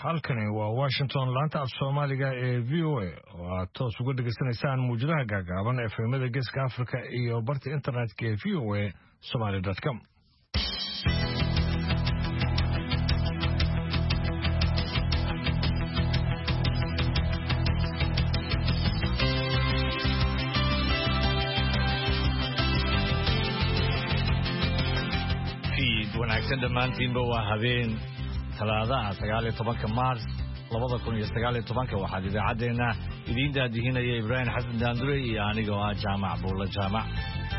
halkani waa Washington laanta af Soomaaliga ee VOA oo aad toos uga dhageysanaysaan muujadaha gaagaaban ee efemada Geeska Afrika iyo barta internetka ee voasomali.com. wanaagsan dhamaantiinba waa habeen talaadaha 19 Maars 2019 waxaad idaacadeena idin daadihinaya Ibrahim Xasan Daandure iyo aniga oo Jaamac Buulla Jaamac.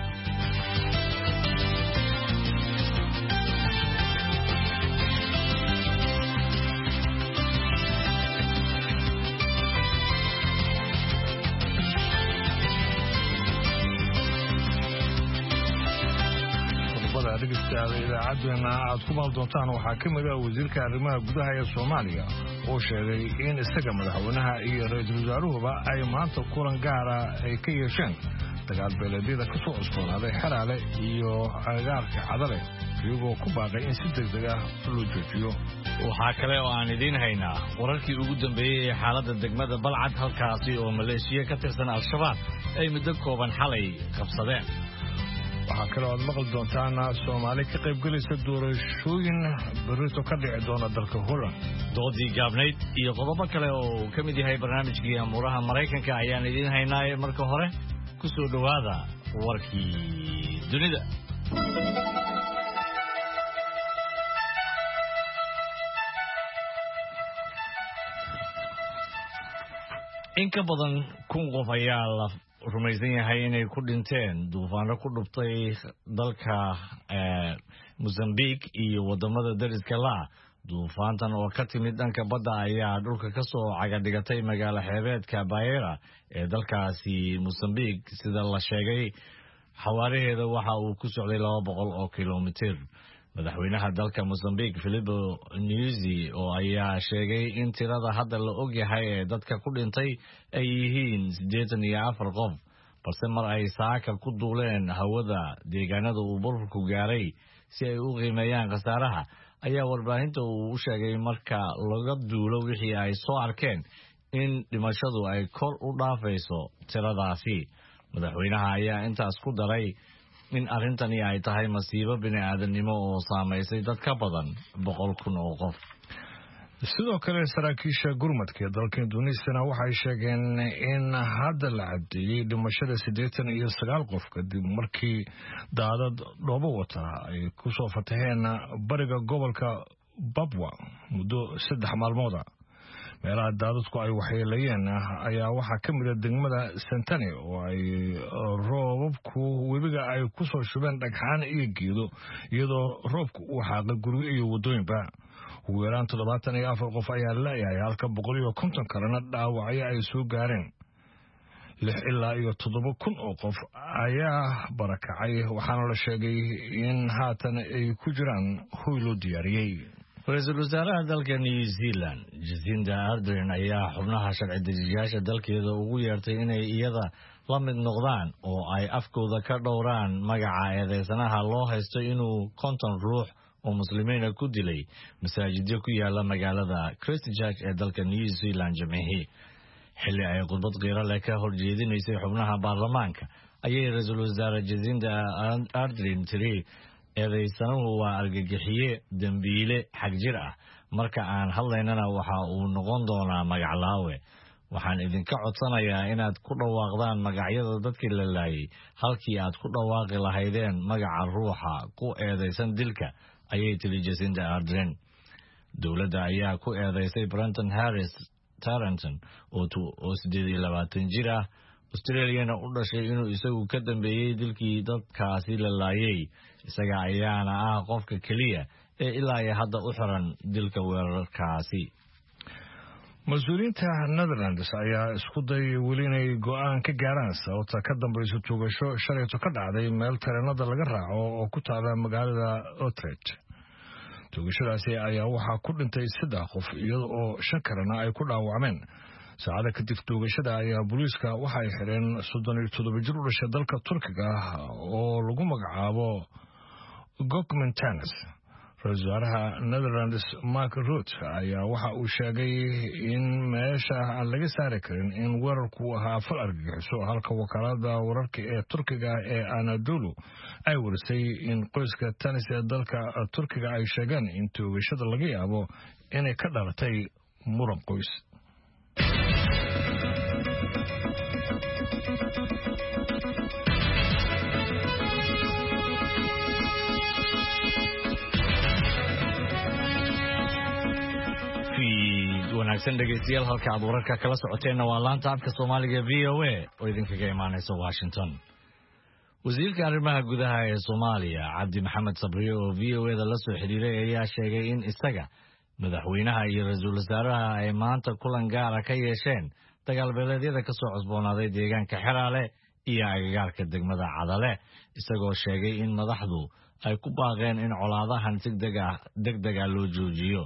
idaacaddeena aad ku maal doontaan waxaa ka mid ah wasiirka arrimaha gudaha ee Soomaaliya oo sheegay in isaga madaxweynaha iyo ra'iisul wasaaruhuba ay maanta kulan gaara ay ka yeesheen dagaal beeleedyada ka soo cusboonaaday Xaraale iyo agaarka Cadale iyagoo ku baaqay in si degdeg ah loo joojiyo. waxaa kale oo aan idin haynaa wararkii ugu dambeeyay ee xaaladda degmada Balcad halkaasi oo maleeshiya ka tirsan Al-Shabaab ay muddo kooban xalay qabsadeen. waxaa kale oo aad maqli doontaan Soomaali ka qayb galaysa doorashooyin berrito ka dhici doona dalka Holland. doodii gaabnayd iyo qodobo kale oo ka mid yahay barnaamijkii amuuraha Maraykanka ayaan idin haynaa. marka hore ku soo dhawaada warkii dunida. in ka badan 1,000 qof ayaa la rumaysan yahay inay ku dhinteen duufaano ku dhuftay dalka Mozambique iyo wadamada dariska la. duufaantan oo ka timid dhanka badda ayaa dhulka ka soo cagadhigatay magaalo xeebeedka Beira ee dalkaasi Mozambique sida la sheegay. xawaaraheeda waxa uu ku socday 200 oo kiiloomitir. madaxweynaha dalka Mozambique Filipe Nyusi oo ayaa sheegay in tirada hadda la og yahay ee dadka ku dhintay ay yihiin 84 qof, balse mar ay saaka ku duuleen hawada deegaanada uu burburku gaaray si ay u qiimeeyaan khasaaraha ayaa warbaahinta uu u sheegay marka laga duulo wixii ay soo arkeen in dhimashadu ay kor u dhaafayso tiradaasi. madaxweynaha ayaa intaas ku daray in arrintani ay tahay masiibo bini'aadanimo oo saameysay dad ka badan 100,000 oo qof. sidoo kale saraakiisha gurmadka ee dalka Indonesia waxay sheegeen in hadda la cadeeyay dhimashada 89 qof kadib markii daadad dhoobo wata ay ku soo fataheen bariga gobolka Papua muddo 3 maalmood ah. meelaha daadadku ay waxyeelayeen ayaa waxaa ka mid ah degmada Sentani oo ay roobabku webiga ay ku soo shubeen dhagxaan iyo geedo iyadoo roobku uu xaaqay guryo iyo wadooyinba. ugu yaraan 74 qof ayaa la yahay halka 150 kalena dhaawacyo ay soo gaareen. 6 ilaa 7,000 oo qof ayaa barakacay waxaana la sheegay in haatan ay ku jiraan hoy loo diyaariyay. ra'iisul wasaaraha dalka New Zealand Jacinda Ardern ayaa xubnaha sharci dejiyaasha dalkeeda ugu yeertay inay iyada la mid noqdaan oo ay afkooda ka dhowraan magaca eedeysanaha loo haysto inuu 50 ruux oo muslimiina ku dilay masaajidyo ku yaala magaalada Christchurch ee dalka New Zealand Jimcihii. xilli ay khudbad qiiro leh ka horjeedinaysay xubnaha baarlamaanka ayay ra'iisul wasaare Jacinda Ardern tiri eedeysanuhu waa argagixiye dambiile xagjir ah. marka aan hadlaynana waxa uu noqon doonaa magac-laawe. waxaan idinka codsanayaa inaad ku dhawaaqdaan magacyada dadkii la laayay halkii aad ku dhawaaqi lahaydeen magaca ruuxa ku eedeysan dilka, ayay tiri Jacinda Ardern. dowladda ayaa ku eedeysay Brenton Harris Taranton oo 28 jir ah Australiana u dhashay inuu isagu ka dambeeyay dilkii dadkaasi la laayay. isaga ayaana ah qofka kaliya ee ilaa hadda u xiran dilka weerarkaasi. mas-uuliyiinta Netherlands ayaa isku dayay weli inay go'aan ka gaaraan sababta ka dambaysa tuugasho shalayto ka dhacday meel tareenada laga raaco oo ku taala magaalada Utrecht. tuugashadaasi ayaa waxaa ku dhintay 3 qof iyadoo 5 kalena ay ku dhaawacmeen. saacada kadib tuugashada ayaa booliiska waxay xireen 37 jir u dhashay dalka Turkiga oo lagu magacaabo Gökmen Tanes ra-iisul wasaaraha Netherlands Mark Rutte ayaa waxa uu sheegay in meesha aan laga saari karin in weerarku ahaa fal argagixiso halka wakaalada wararka ee Turkiga ee Anadolu ay warisay in qoyska Tanis ee dalka Turkiga ay sheegeen in toogashada laga yaabo inay ka dhalatay muran qoys. wanaagsan dhegeystayaal halka aad wararka kala socoteen waa laanta afka Soomaaliga VOA oo idinkaga imaanaysa Washington. wasiirka arrimaha gudaha ee Soomaaliya Cabdi Maxamed Sabriye oo VOA-da la soo xiriiray ayaa sheegay in isaga madaxweynaha iyo ra'iisul wasaaraha ay maanta kulan gaar ah ka yeesheen dagaalbeeleedyada ka soo cusboonaaday deegaanka Xeraale iyo agagaarka degmada Cadale isagoo sheegay in madaxdu ay ku baaqeen in colaadahan degdeg ah loo joojiyo.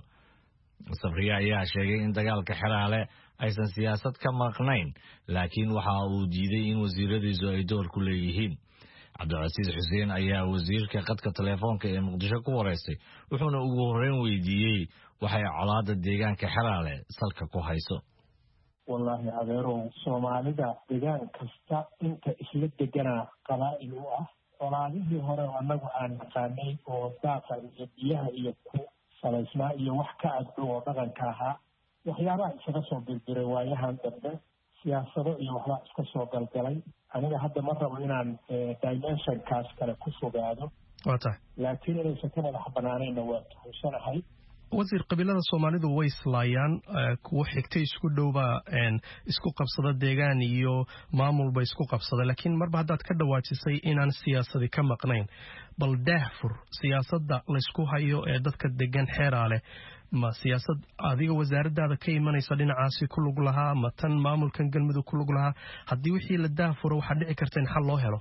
Sabriye ayaa sheegay in dagaalka Xeraale aysan siyaasad ka maqnayn laakiin waxa uu diiday in wasiiradiisu ay door ku leeyihiin. Cabdulcasiis Xuseen ayaa wasiirka qadka telefoonka ee Muqdisho ku wareystay wuxuuna ugu horreyn weydiiyey waxay colaada deegaanka Xeraale salka ku hayso. wallahi adeerow Soomaalida deegaan kasta inta isla deganaa qabaa'il u ah colaadihii hore annagu aan naqaanay oo daaqa iyo biyaha iyo ku salaysnaa iyo wax ka agdhow oo dhaqanka ahaa waxyaabaha isaga soo birbiray waayahan dambe siyaasado iyo waxbaa iska soo galgalay aniga hadda ma rabo inaan dimensionkaas kale ku fogaado laakiin inaysan ka madax banaanayna waa tuhusanahay. wasiir qabiilada Soomaalidu way islaayaan kuwa xigtay isku dhowba isku qabsada deegaan iyo maamulba isku qabsada laakiin marba haddaad ka dhawaajisay inaan siyaasadi ka maqnayn bal daahfur siyaasadda la isku hayo ee dadka degan Xeraale ma siyaasad adiga wasaaradaada ka imanaysa dhinacaasi ku lug lahaa ma tan maamulkan galmudug ku lug lahaa haddii wixii la daahfuro waxa dhici karta in xal loo helo.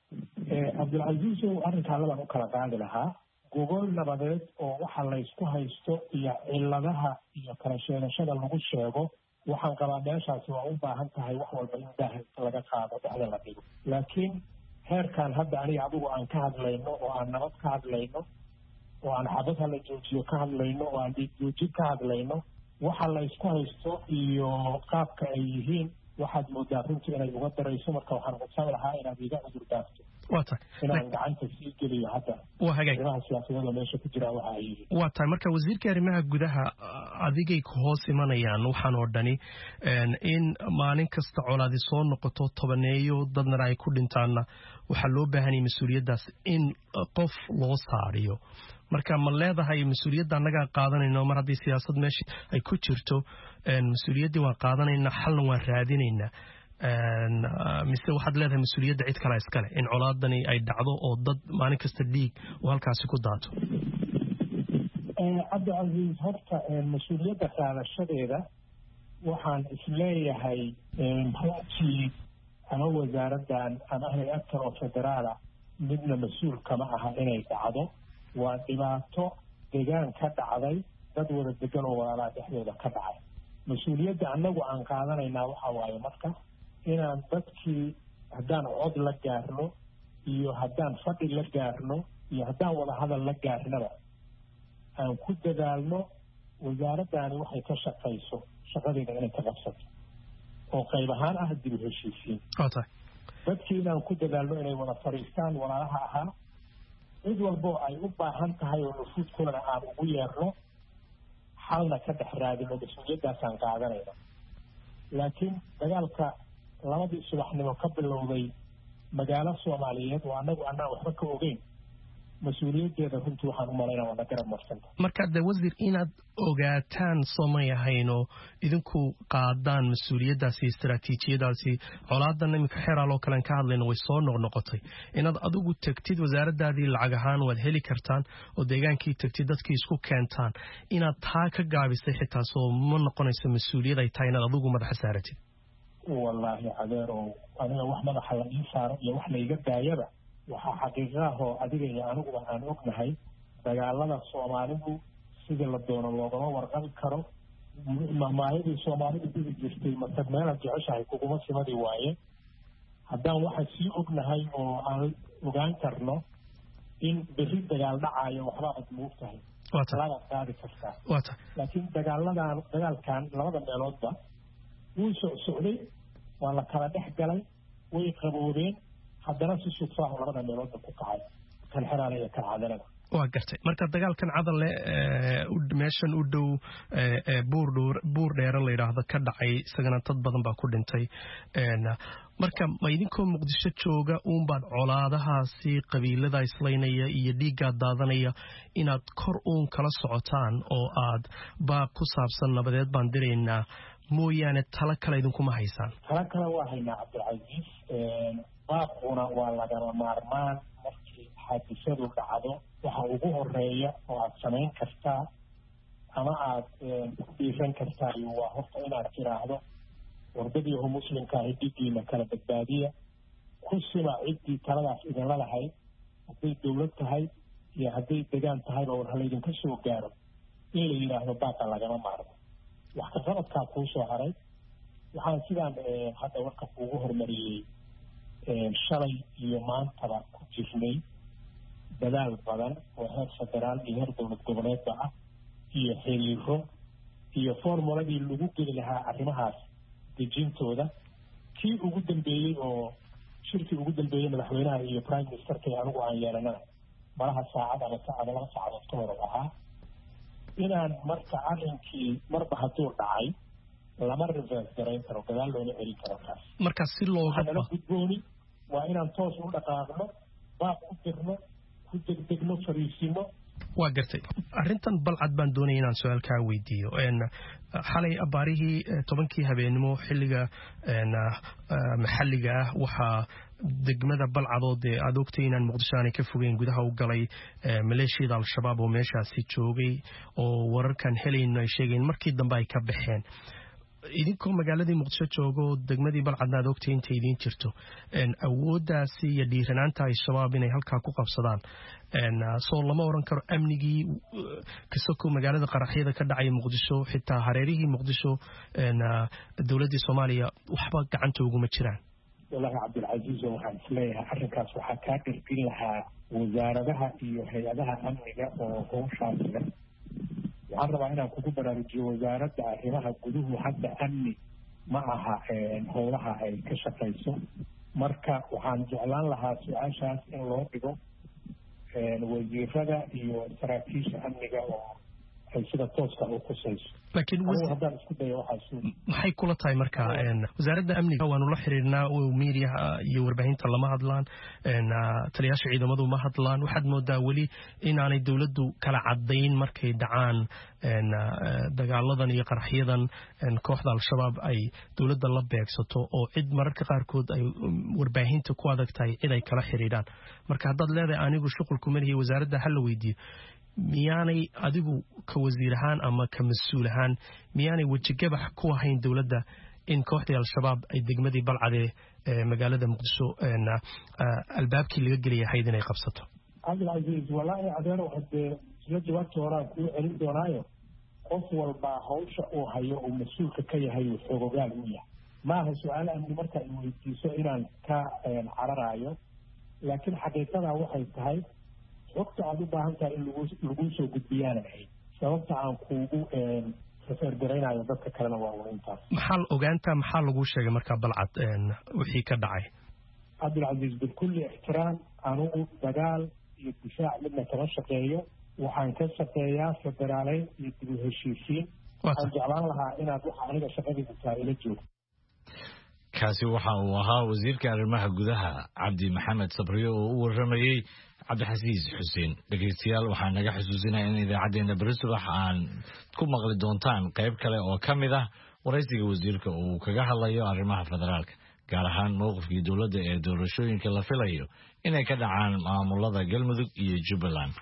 Cabdulcasiis arrinka laban u kala qaadi lahaa gobol nabadeed oo waxa la isku haysto iyo ciladaha iyo kala sheegashada lagu sheego waxaan qabaa meeshaasi waa u baahan tahay wax walba in daah laga qaado dhexda la dhigo laakiin heerkan hadda aniga adigu aan ka hadlayno oo aan nabad ka hadlayno oo aan xabad hala joojiyo ka hadlayno oo aan dhiig joojin ka hadlayno waxa la isku haysto iyo qaabka ay yihiin waxaad moodaa runtii inay uga darayso marka waxaan codsan lahaa inaad iga cudur daafto inaan gacanta sii geliyo hadda arrimaha siyaasadada meesha ku jira waxa ay yihiin waa tahay marka wasiirka arrimaha gudaha adigay ku hoos imanayaan waxaan oo dhani in maalin kasta colaadi soo noqoto tobaneeyo dadna ay ku dhintaanna waxaa loo baahan yahay mas-uuliyaddaas in qof loo saariyo marka ma leedahay mas-uuliyadda annagaa qaadanayno mar haddii siyaasad meesha ay ku jirto mas-uuliyaddii waan qaadanaynaa xalna waan raadinaynaa mise waxaad leedahay mas-uuliyadda cid kale iskale in colaadani ay dhacdo oo dad maalin kasta dhiig oo halkaasi ku daato. Cabdicasiis horta mas-uuliyadda qaadashadeeda waxaan isleeyahay runtii ama wasaaraddan ama hay-ad kale oo federaala midna mas-uul kama aha inay dhacdo waa dhibaato deegaan ka dhacday dad wada degan oo walaalaha dhexdooda ka dhacay mas-uuliyadda annagu aan qaadanaynaa waxa waaye marka inaan dadkii haddaan cod la gaarno iyo haddaan fadhi la gaarno iyo haddaan wada hadal la gaarnaba aan ku dadaalno wasaaraddaani waxay ka shaqayso shaqadeeda inay ka qabsato oo qayb ahaan ah dib u heshiisiin dadkii inaan ku dadaalno inay wada fadhiistaan walaalaha ahaa cid walbo ay u baahan tahay oo nufuudkooda aan ugu yeerno xalna ka dhex raadino mas-uuliyaddaasaan qaadanayna laakiin dagaalka 2 subaxnimo ka bilowday magaalo Soomaaliyeed oo annagu annaan waxba ka ogeyn mas-uuliyaddeeda runtii waxaan u malaynaa waa garab marsanta marka de wasiir inaad ogaataan soomay ahayno idinku qaadaan mas-uuliyaddaasi istaraatiijiyadaasi colaadan iminka Xeraale oo kale ka hadlayno way soo noqnoqotay inaad adigu tagtid wasaaraddaadii lacag ahaan waad heli kartaan oo deegaankii tagtid dadkii isku keentaan inaad taa ka gaabisay xitaa soo ma noqonayso mas-uuliyad ay tahay inaad adigu madaxa saaratid. wallaahi adeerow aniga wax madaxa la ii saaro iyo wax layga daayaba waxaa xaqiiqa ah oo adiga iyo aniguba aan ognahay dagaalada Soomaalidu sidii la doono loogama warqabi karo maahmaahidii Soomaalidu dhihi jirtay marka meelaad jeceshahay kuguma simadii waaye haddaan waxa sii ognahay oo aan ogaan karno in berri dagaal dhacayo waxba aad moogtahay laga qaadi kartaa laakiin dagaalkan labada meeloodba wuu socday waa la kala dhex galay way qaboobeen haddana si sudfaahu labada meeloodba ku kacay kan xeraale iyo kan cadanada waa gartay marka dagaalkan cadalle meeshan u dhow buur dheere la yidhaahdo ka dhacay isagana dad badan baa ku dhintay marka ma idinkoo muqdisho jooga uunbaad colaadahaasi qabiilada islaynaya iyo dhiiggaa daadanaya inaad kor uun kala socotaan oo aad baaq ku saabsan nabadeed baan diraynaa mooyaane talo kale idinkuma haysaan? talo kale waa haynaa cabdilcasiis. baaquna waa lagama maarmaan markii xaadisadu dhacdo waxa ugu horeeya oo aad samayn kartaa ama aad ku dhiiran kartaa waa horta inaad tiraahdo wardadiihu muslimka ahi dhiiggiina kala badbaadiya ku sima ciddii taladaas idinla lahayd hadday dowlad tahay iyo hadday degaan tahayba war halaydinka soo gaaro in la yidhaahdo baaqa lagama maarmo. wax ka qabadkaa kuu soo haray waxaan sidaan hadda warka kuugu hormariyey shalay iyo maantaba ku jirnay dadaal badan oo heer federaal iyo heer dowlad goboleedba ah iyo xiriiro iyo formuladii lagu geli lahaa arrimahaas dejintooda kii ugu dambeeyey oo shirkii ugu dambeeyey madaxweynaha iyo prime ministerka anigu aan yeelanana malaha saacad ama laba saacadood ka hor ahaa inaan marka arrinkii marba hadduu dhacay lama reverse garayn karo gadaal loona celin karo kaas marka si looga gudbooni waa inaan toos u dhaqaaqno baaq u dirno ku degdegno fariisino. waa gartay arrintan balcad baan doonaya inaan su-aal kaa weydiiyo xalay abaarihii 10 habeenimo xilliga maxalliga ah waxaa degmada balcadood ee aad ogtay inaan muqdisho aanay ka fogeyn gudaha u galay maleeshiyada al-shabaab oo meeshaasi joogay oo wararkan helayno ay sheegeen markii dambe ay ka baxeen. idinkoo magaaladii muqdisho joogo degmadii balcadna aad ogtay intay idiin jirto awooddaasi iyo dhiiranaanta al-shabaab inay halkaa ku qabsadaan soo lama oran karo amnigii kasoko magaalada qaraxyada ka dhacaya muqdisho xitaa hareerihii muqdisho dowladdii soomaaliya waxba gacanta uguma jiraan? wallaahi cabdilcasiis waxaan isleeyahay arrinkaas waxaa kaa dhirgin lahaa wasaaradaha iyo hay-adaha amniga oo howshaasiga. waxaan rabaa inaan kugu baraarujiyo wasaaradda arrimaha guduhu hadda amni ma aha howlaha ay ka shaqayso. marka waxaan jeclaan lahaa su-aashaas in loo dhigo wasiirada iyo saraakiisha amniga oo ay sida tooska u khusayso. laakiin haddaan isku dayo waxaas maxay kula tahay marka wasaaradda amniga waanu la xiriirnaa oo miidiyaha iyo warbaahinta lama hadlaan taliyaasha ciidamadu ma hadlaan waxaad moodaa weli inaanay dowladdu kala cadayn markay dhacaan dagaaladan iyo qaraxyadan kooxda al-shabaab ay dowladda la beegsato oo cid mararka qaarkood ay warbaahinta ku adag tahay cid ay kala xiriiraan. marka haddaad leedahay anigu shuqulku malihi wasaaradda ha la weydiiyo miyaanay adigu ka wasiir ahaan ama ka mas-uul ahaan miyaanay wejigabax ku ahayn dowladda in kooxdii al-shabaab ay degmadii balcadee magaalada muqdisho albaabkii laga gelaya ahayd inay qabsato? cabdilcasiis wallaahi adeero hadee isla jawaabta horaan kuu celin doonaayo qof walbaa hawsha uu hayo uu mas-uulka ka yahay uu xoogogaal u yahay. maaha su-aal amni marka ay weydiiso inaan ka cararaayo laakiin xaqiiqadaa waxay tahay xogta aad u baahan tahay in lagu soo gudbiyaanan ahayd sababta aan kuugu refergaraynayo dadka kalena waa unintaas. maxaa lagu sheegay markaa balcad wixii ka dhacay? cabdilcasiis bikulli ixtiraam anugu dagaal iyo difaac midna kama shaqeeyo. waxaan ka shaqeeyaa federaaleyn iyo dib u heshiisiin. waxaan jeclaan lahaa inaad waxa aniga shaqadayda tahay ila joogto. kaasi waxa uu ahaa wasiirka arrimaha gudaha cabdi maxamed sabriyo oo u waramayey cabdixasiis xuseen. dhegeystayaal waxaan naga xusuusinaya in idaacaddeenna beri subax aan ku maqli doontaan qayb kale oo ka mid ah waraysiga wasiirka uu kaga hadlayo arrimaha federaalka gaar ahaan mowqifkii dowladda ee doorashooyinka la filayo inay ka dhacaan maamulada galmudug iyo jubbaland.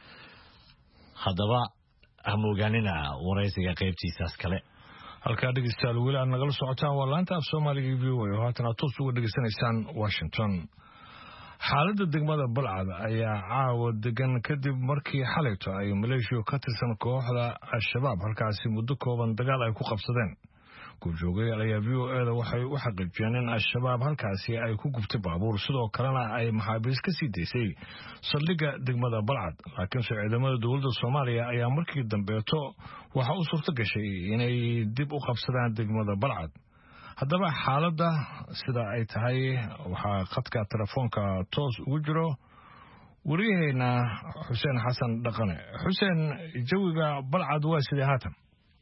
haddaba hamoogaanina waraysiga qaybtiisaas kale. halkaa dhegeystayaal weli aad nagala socotaan waa laanta af soomaaliga v o a oo haatan aad toos uga dhegeysanaysaan washington. xaaladda degmada balcad ayaa caawa degan kadib markii xalayto ay maleeshiya ka tirsan kooxda al-shabaab halkaasi muddo kooban dagaal ay ku qabsadeen. joogay ayaa VOA waxay u xaqiijiyeen in al-shabaab halkaasi ay ku gubtay baabuur sidoo kalena ay maxaabiis ka sii daysay saldhigga degmada Balcad laakiin ciidamada dowladda Soomaaliya ayaa markii dambeeto waxa u suurto gashay inay dib u qabsadaan degmada Balcad haddaba xaaladda sida ay tahay waxaa khadka telefoonka toos ugu jiro wariyahayna Xuseen Xasan Dhaqane Xuseen jawiga Balcad waa sidee haatan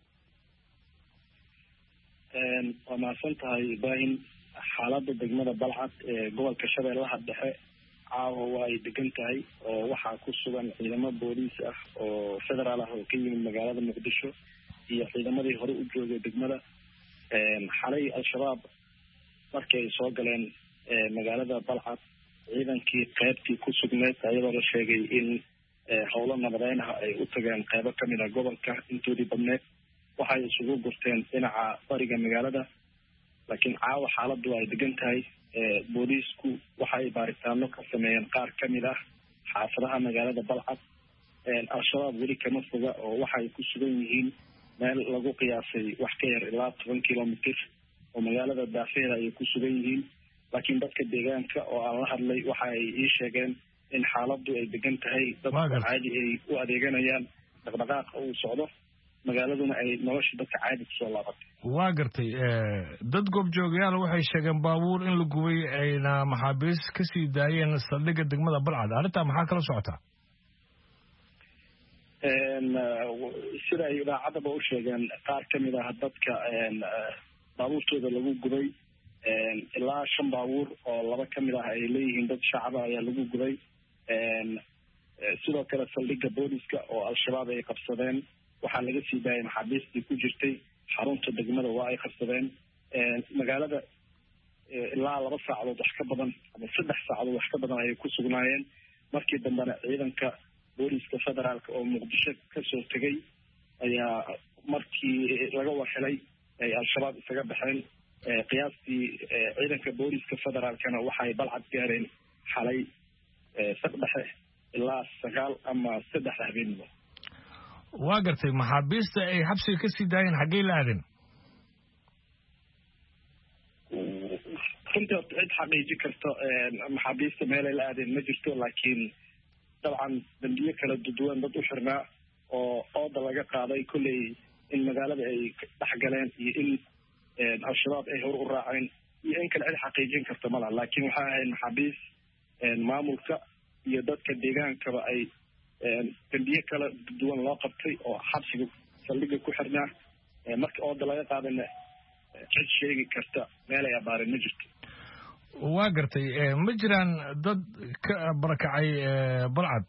waa mahadsantahay Ibrahim xaaladda degmada Balcad ee gobolka Shabeellaha Dhexe caawa waa ay degan tahay oo waxaa ku sugan ciidamo booliis ah oo federaal ah oo ka yimid magaalada Muqdisho iyo ciidamadii hore u joogay degmada xalay al-shabaab markay soo galeen magaalada Balcad ciidankii qaybtii ku sugneed ayadoo la sheegay in howlo nabadeyn ah ay u tageen qaybo ka mid ah gobolka intoodii badneed waxay isugu gurteen dhinaca bariga magaalada laakiin caawa xaaladdu ay degan tahay booliisku waxay baaritaano ka sameeyeen qaar ka mid ah xaafadaha magaalada Balcad al-shabaab weli kama foga oo waxay ku sugan yihiin meel lagu qiyaasay wax ka yar ilaa 10 kilomitir oo magaalada daafeeda ay ku sugan yihiin laakiin dadka deegaanka oo aan la hadlay waxa ay ii sheegeen in xaaladdu ay degan tahay dadka caadi ay u adeeganayaan dhaqdhaqaaqa uu socdo magaaladuna ay nolosha dadka caadi ku soo laabatay waa gartay dad goobjoogayaal waxay sheegeen baabuur in la gubay ayna maxaabiis ka sii daayeen saldhigga degmada Balcad arrintaa maxaa kala socotaa sida ay idaacadaba u sheegeen qaar ka mid ah dadka baabuurtooda lagu gubay ilaa 5 baabuur oo 2 ka mid ah ay leeyihiin dad shacab ayaa lagu gubay sidoo kale saldhigga booliska oo al-shabaab ay qabsadeen waxaa laga sii daayay maxaabiistii ku jirtay xarunta degmada waa ay qabsadeen magaalada ilaa 2 saacadood wax ka badan ama 3 saacadood wax ka badan ayay ku sugnaayeen markii dambena ciidanka booliska federaalka oo Muqdisho ka soo tagay ayaa markii laga warhelay ay al-shabaab isaga baxeen qiyaastii ciidanka booliska federaalkana waxay Balcad gaareen xalay saddex ilaa 9 ama 3 habeenimo waa gartay maxaabiista ay xabsiga ka sii daayeen xaggee la aadeen runtii cid xaqiiji karto maxaabiista meelay la aadeen ma jirto laakiin dabcan dambiyo kala duwan dad u xirnaa oo ooda laga qaaday kulley in magaalada ay dhex galeen iyo in al-shabaab ay hor u raaceen iyo in kale cid xaqiijin karto malaha laakiin waxaa ahayd maxaabiis maamulka iyo dadka deegaankaba ay dambiyo kala duwan loo qabtay oo xabsiga saldhigga ku xirnaa marka ooda laga qaadana cid sheegi karta meel ay abaareen ma jirto waa gartay ma jiraan dad ka barakacay Balcad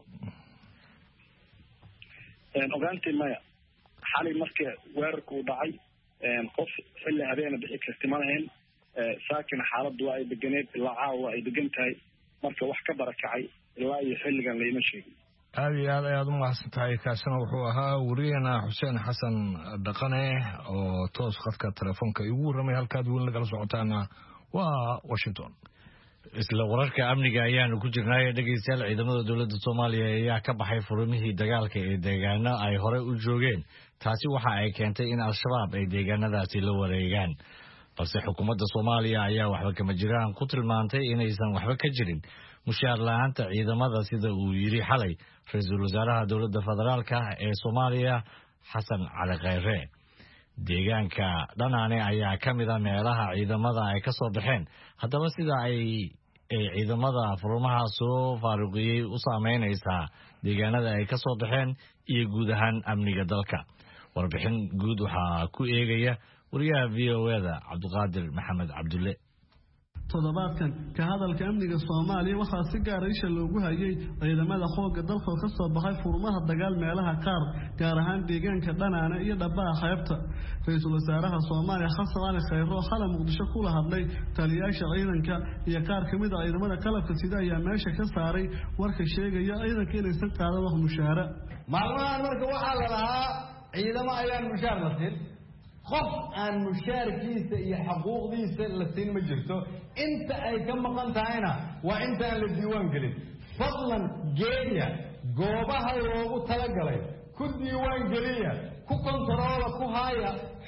ogaantii maya xalay marka weerarku uu dhacay qof xilli habeena bixi karti ma lahayn saakin xaaladdu waa ay deganeed ilaa caawa ay degan tahay marka wax ka barakacay ilaa iyo xilligan layma sheegin aad iyo aad ayaad u mahadsan tahay kaasina wuxuu ahaa wariyaheenna Xuseen Xasan Dhaqane oo toos khadka telefoonka igu warramay halkaad weyn lagala socotaana waa Washington isla wararka amniga ayaanu ku jirnay dhageystayaal ciidamada dawladda Soomaaliya ayaa ka baxay furumihii dagaalka ee deegaano ay hore u joogeen taasi waxa ay keentay in al-shabaab ay deegaanadaasi la wareegaan balse xukuumadda Soomaaliya ayaa waxba kama jiraan ku tilmaantay inaysan waxba ka jirin mushaar la'aanta ciidamada sida uu yiri xalay ra'iisul wasaaraha dawladda federaalka ee Soomaaliya Xasan Cali Khayre deegaanka dhanaane ayaa ka mid ah meelaha ciidamada ay ka soo baxeen haddaba sida ay ciidamada furmaha soo faaruqiyay u saameynaysaa deegaanada ay ka soo baxeen iyo guud ahaan amniga dalka warbixin guud waxaa ku eegaya wariyaha VOA-da Cabdiqaadir Maxamed Cabdulle toddobaadkan ka hadalka amniga Soomaaliya waxaa si gaar ah loogu hayay ciidamada xoogga dalka ka soo baxay furmaha dagaal meelaha qaar gaar ahaan deegaanka dhanaana iyo dhabaha qaybta ra'iisul wasaaraha Soomaaliya Xasan Cali Khayre oo xalay Muqdisho kula hadlay taliyaasha ciidanka iyo qaar kamid ah ciidamada qalabka sida ayaa meesha ka saaray warka sheegaya ciidanka inaysan qaadan wax mushaara maalmahan marka waxaa la lahaa ciidamo ayaan mushaar la siin qof aan mushaarkiisa iyo xuquuqdiisa la siin ma jirto inta ay ka maqan tahayna waa inta aan la diiwaan gelin fadlan geeya goobaha loogu talagalay ku diiwaan geliya ku kontaroola ku haya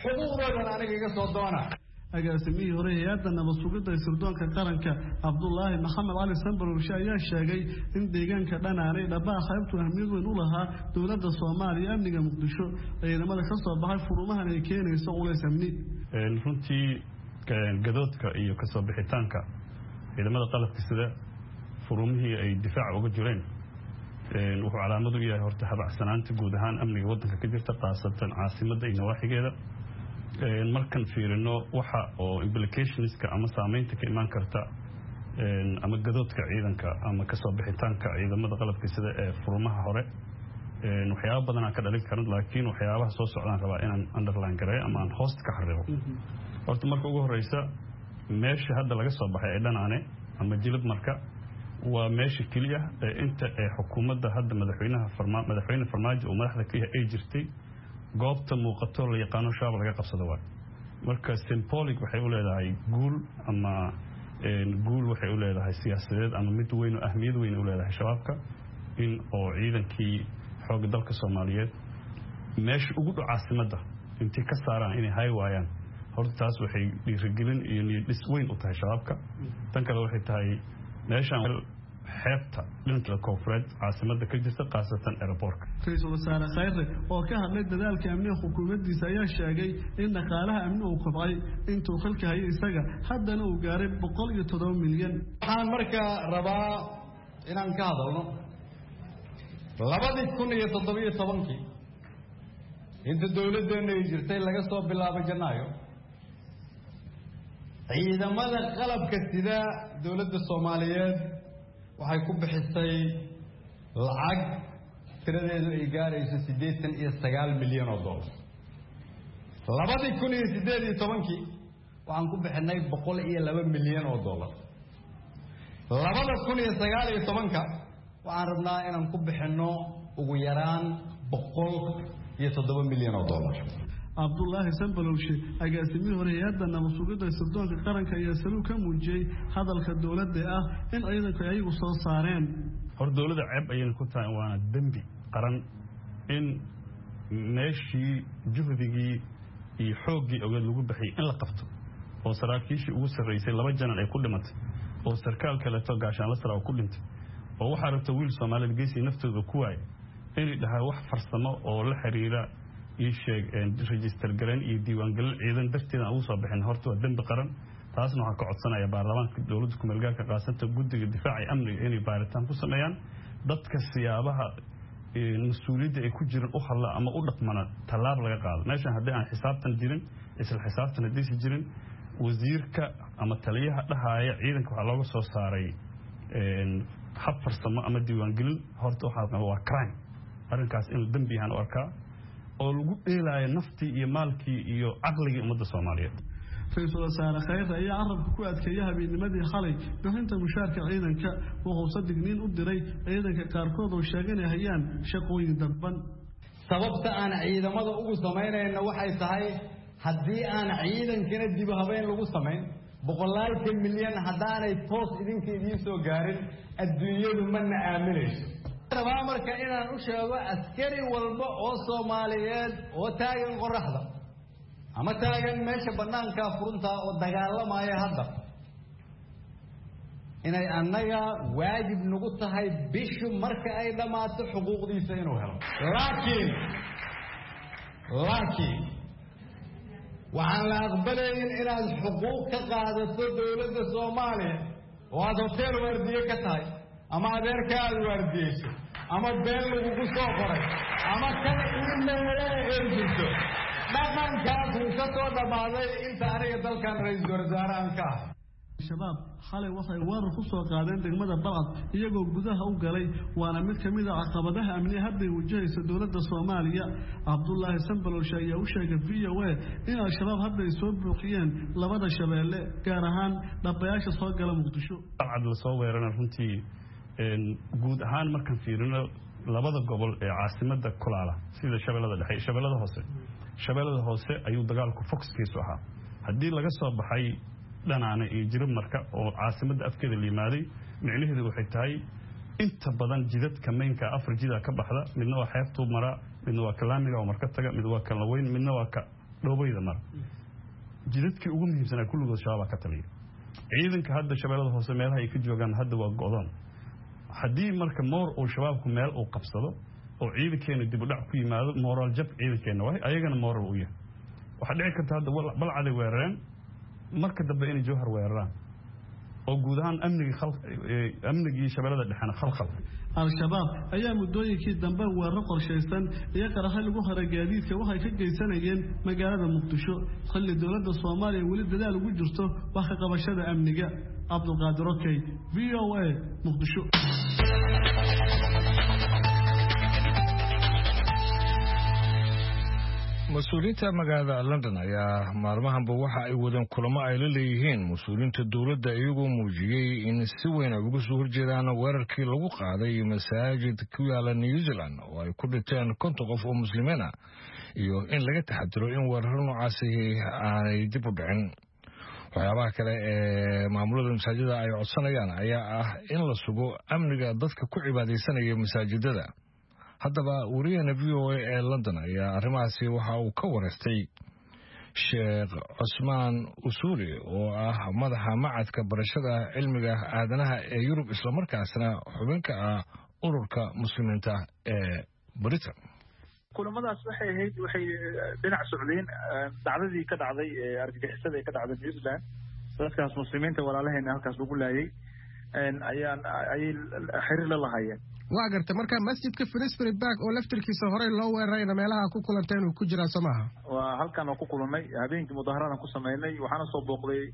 xuquuqdoodan aniga iga soo doona agaasimihii hore hay-adda nabad sugidda sirdoonka qaranka Cabdullaahi Maxamed Cali Sanbalowshe ayaa sheegay in deegaanka Dhanaanay dhabaa qaybtu ahmiyad weyn u lahaa dowladda Soomaaliya amniga Muqdisho ciidamada ka soo baxay furumahan ay keenayso culays amni runtii gadoodka iyo ka soo bixitaanka ciidamada qalabka sida furumihii ay difaac uga jireen wuxuu calaamad u yahay horta habacsanaanta guud ahaan amniga waddanka ka jirta qaasatan caasimadda iyo nawaaxigeeda markan fiirino waxa oo implicationska ama saameynta ka imaan karta ama gadoodka ciidanka ama ka soo bixitaanka ciidamada qalabka sida ee furumaha hore waxyaabo badan aan ka dhalin karin laakiin waxyaabaha soo socdaan rabaa inaan underline gareeyo ama aan host ka xaribo horta marka ugu horeysa meesha hadda laga soo baxay ee Dhanaane ama jilib marka waa meesha kaliya ee inta ee xukuumadda hadda madaxweyne farmaajo oo madaxda ka yahay ay jirtay goobta muuqato la yaqaano shaab laga qabsado waa marka symbolic waxay u leedahay guul ama guul waxay u leedahay siyaasadeed ama mid weyn oo ahmiyad weyn u leedahay shabaabka in oo ciidankii xoog dalka Soomaaliyeed meesha ugu dhow caasimadda intii ka saaraan inay hay waayaan horta taas waxay dhiirigelin iyo niyad dhis weyn u tahay shabaabka tan kale waxay tahay meeshaan xeebta dhanka koonfureed caasimadda ka jirta qaasatan airportka Ra'iisul Wasaare Khayre oo ka hadlay dadaalka amniga xukuumaddiisa ayaa sheegay in dhaqaalaha amni uu kobcay intuu xilka hayay isaga haddana uu gaaray 107 milyan waxaan markaa rabaa inaan ka hadalno 2017 inta dawladdeena ay jirtay laga soo bilaabay Janaayo ciidamada qalabka sida dawladda Soomaaliyeed waxay ku bixisay lacag tiradeedu ay gaarayso 89 milyan oo dollar 2018 waxaan ku bixinay 102 milyan oo dollar 2019 waxaan rabnaa inaan ku bixino ugu yaraan 107 milyan oo dollar Cabdullaahi Sanbalowshe agaasimihii hore hay'adda nabad sugidda sirdoonka qaranka ayaa saluug ka muujiyay hadalka dowladda ah in ciidanku ay iyagu soo saareen hor dowladda ceeb ayayna ku tahay waana dembi qaran in meeshii juhdigii iyo xooggii ogeed lagu baxay in la qabto oo saraakiishii ugu sarreysay 2 janan ay ku dhimatay oo sarkaal kaleeto gaashaan la saraa ku dhintay oo waxaa rabta wiil Soomaaliyeed geesi naftooda ku waayay inay dhahay wax farsamo oo la xiriira sheeg register garan iyo diiwaan galin ciidan darteeda ugu soo bixin horta waa dambi qaran taasna waxa ka codsanaya baarlamaanka dawladda ku meelgaarka qaasanta guddiga difaaca amniga inay baaritaan ku sameeyaan dadka siyaabaha mas'uuliyadda ay ku jiraan u hadla ama u dhaqmana talaab laga qaado meeshan haddii aan xisaabtan jirin isla xisaabtan hadii jirin wasiirka ama taliyaha dhahaaya ciidanka waxa looga soo saaray hab farsamo ama diiwaan galin horta waxa waa crime arrinkaas in dambi aan u arkaa oo lagu dheelaayo naftii iyo maalkii iyo aqligii ummadda Soomaaliyeed Ra'iisul Wasaare Khayre ayaa carabka ku adkeeyay habeennimadii xalay bixinta mushaarka ciidanka wuxuu sadigniin u diray ciidanka qaarkood oo sheeganayaan shaqooyin dadban sababta aan ciidamada ugu sameynayna waxay tahay haddii aan ciidankana dib habeen lagu sameyn 100 milyan hadaanay toos idin soo gaarin adduunyadu ma aaminayso rabaa marka inaan u sheego askari walba oo Soomaaliyeed oo taagan qoraxda ama taagan meesha banaanka furunta oo dagaalamaya hadda inay annaga waajib nagu tahay bishu marka ay dhamaato xuquuqdiisa inuu helo laakiin waxaan la aqbalayn inaad xuquuq ka qaadato dawladda Soomaaliya oo aad hotel waardiye ka tahay ama adeerka aad waardiyeyso ama been lagu soo qoray ama kala ilmeeyay ay jirto dhaqankaas uu ka soo dhamaaday inta aniga dalkan ra'iisul wasaare aan ka ahay shabaab xalay waxay weerar ku soo qaadeen degmada Balcad iyagoo gudaha u galay waana mid kamid ah caqabadaha amni hadda wajahaysa dawladda Soomaaliya Cabdullaahi Sanbalowshe ayaa u sheegay VOA in al-shabaab hadda ay soo buuqiyeen 2 shabeelle gaar ahaan dhabayaasha soo gala Muqdisho Balcad la soo weerarna runtii guud ahaan markan fiirino 2 gobol ee caasimadda Kulaala sida shabeellada dhexe shabeellada hoose ayuu dagaalku foxkiisu ahaa hadii laga soo baxay Dhanaane iyo Jirib marka oo caasimadda afkeeda la yimaaday micnaheedu waxay tahay inta badan jidadka meynka 4 jida ka baxda midna waa xeebtu mara midna waa kalaamiga oo marka taga mid waa kala weyn midna waa ka dhoobeyda mar jidadkii ugu muhiimsanaa kulligood shabaab ka taliya ciidanka hadda shabeellada hoose meelaha ay ka joogaan hadda waa go'doon haddii marka moor uu shabaabku meel uu qabsado oo ciidankeena dib u dhac ku yimaado moral jab ciidankeena way ayagana moral u yahay waxa dhici karta hadda balcaday weerareen marka dambe inay jawhar weeraraan oo guud ahaan amnigii shabeellada dhexena khalkhal al-shabaab ayaa muddooyinkii dambe weeraro qorshaysan iyo qaraxo lagu haray gaadiidka waxay ka geysanayeen magaalada muqdisho xilli dowladda soomaaliya weli dadaal ugu jirto wax ka qabashada amniga cabdulqaadir okey VOA muqdisho mas-uuliyiinta magaalada London ayaa maalmahanba waxa ay wadeen kulamo ay la leeyihiin mas-uuliyiinta dowladda iyagoo muujiyey in si weyn ay uga soo horjeedaan weerarkii lagu qaaday masaajid ku yaala New Zealand oo ay ku dhinteen 50 qof oo muslimiin ah iyo in laga taxadiro in weeraro noocaasi aanay dib u dhicin waxyaabaha kale ee maamulada masaajidda ay codsanayaan ayaa ah in la sugo amniga dadka ku cibaadaysanaya masaajidada haddaba wariyahana VOA ee London ayaa arrimahaasi waxa uu ka wareystay Sheekh Cusmaan Usuli oo ah madaxa macadka barashada cilmiga aadanaha ee Yurub isla markaasna xubinka ah ururka muslimiinta ee Britain kulamadaas waxay dhinac socdeen dacdadii ka dhacday argagixisada ee ka dhacday New Zealand dadkaas muslimiinta walaalaheena halkaas lagu laayay ayay xiriir la lahaayeen waa gartay marka masjidka Finsbury Park oo laftirkiisa hore loo weerarayna meelaha ku kulanteen uu ku jira Soomaha waa halkan oo ku kulanay habeenkii mudaharadan ku sameynay waxaana soo booqday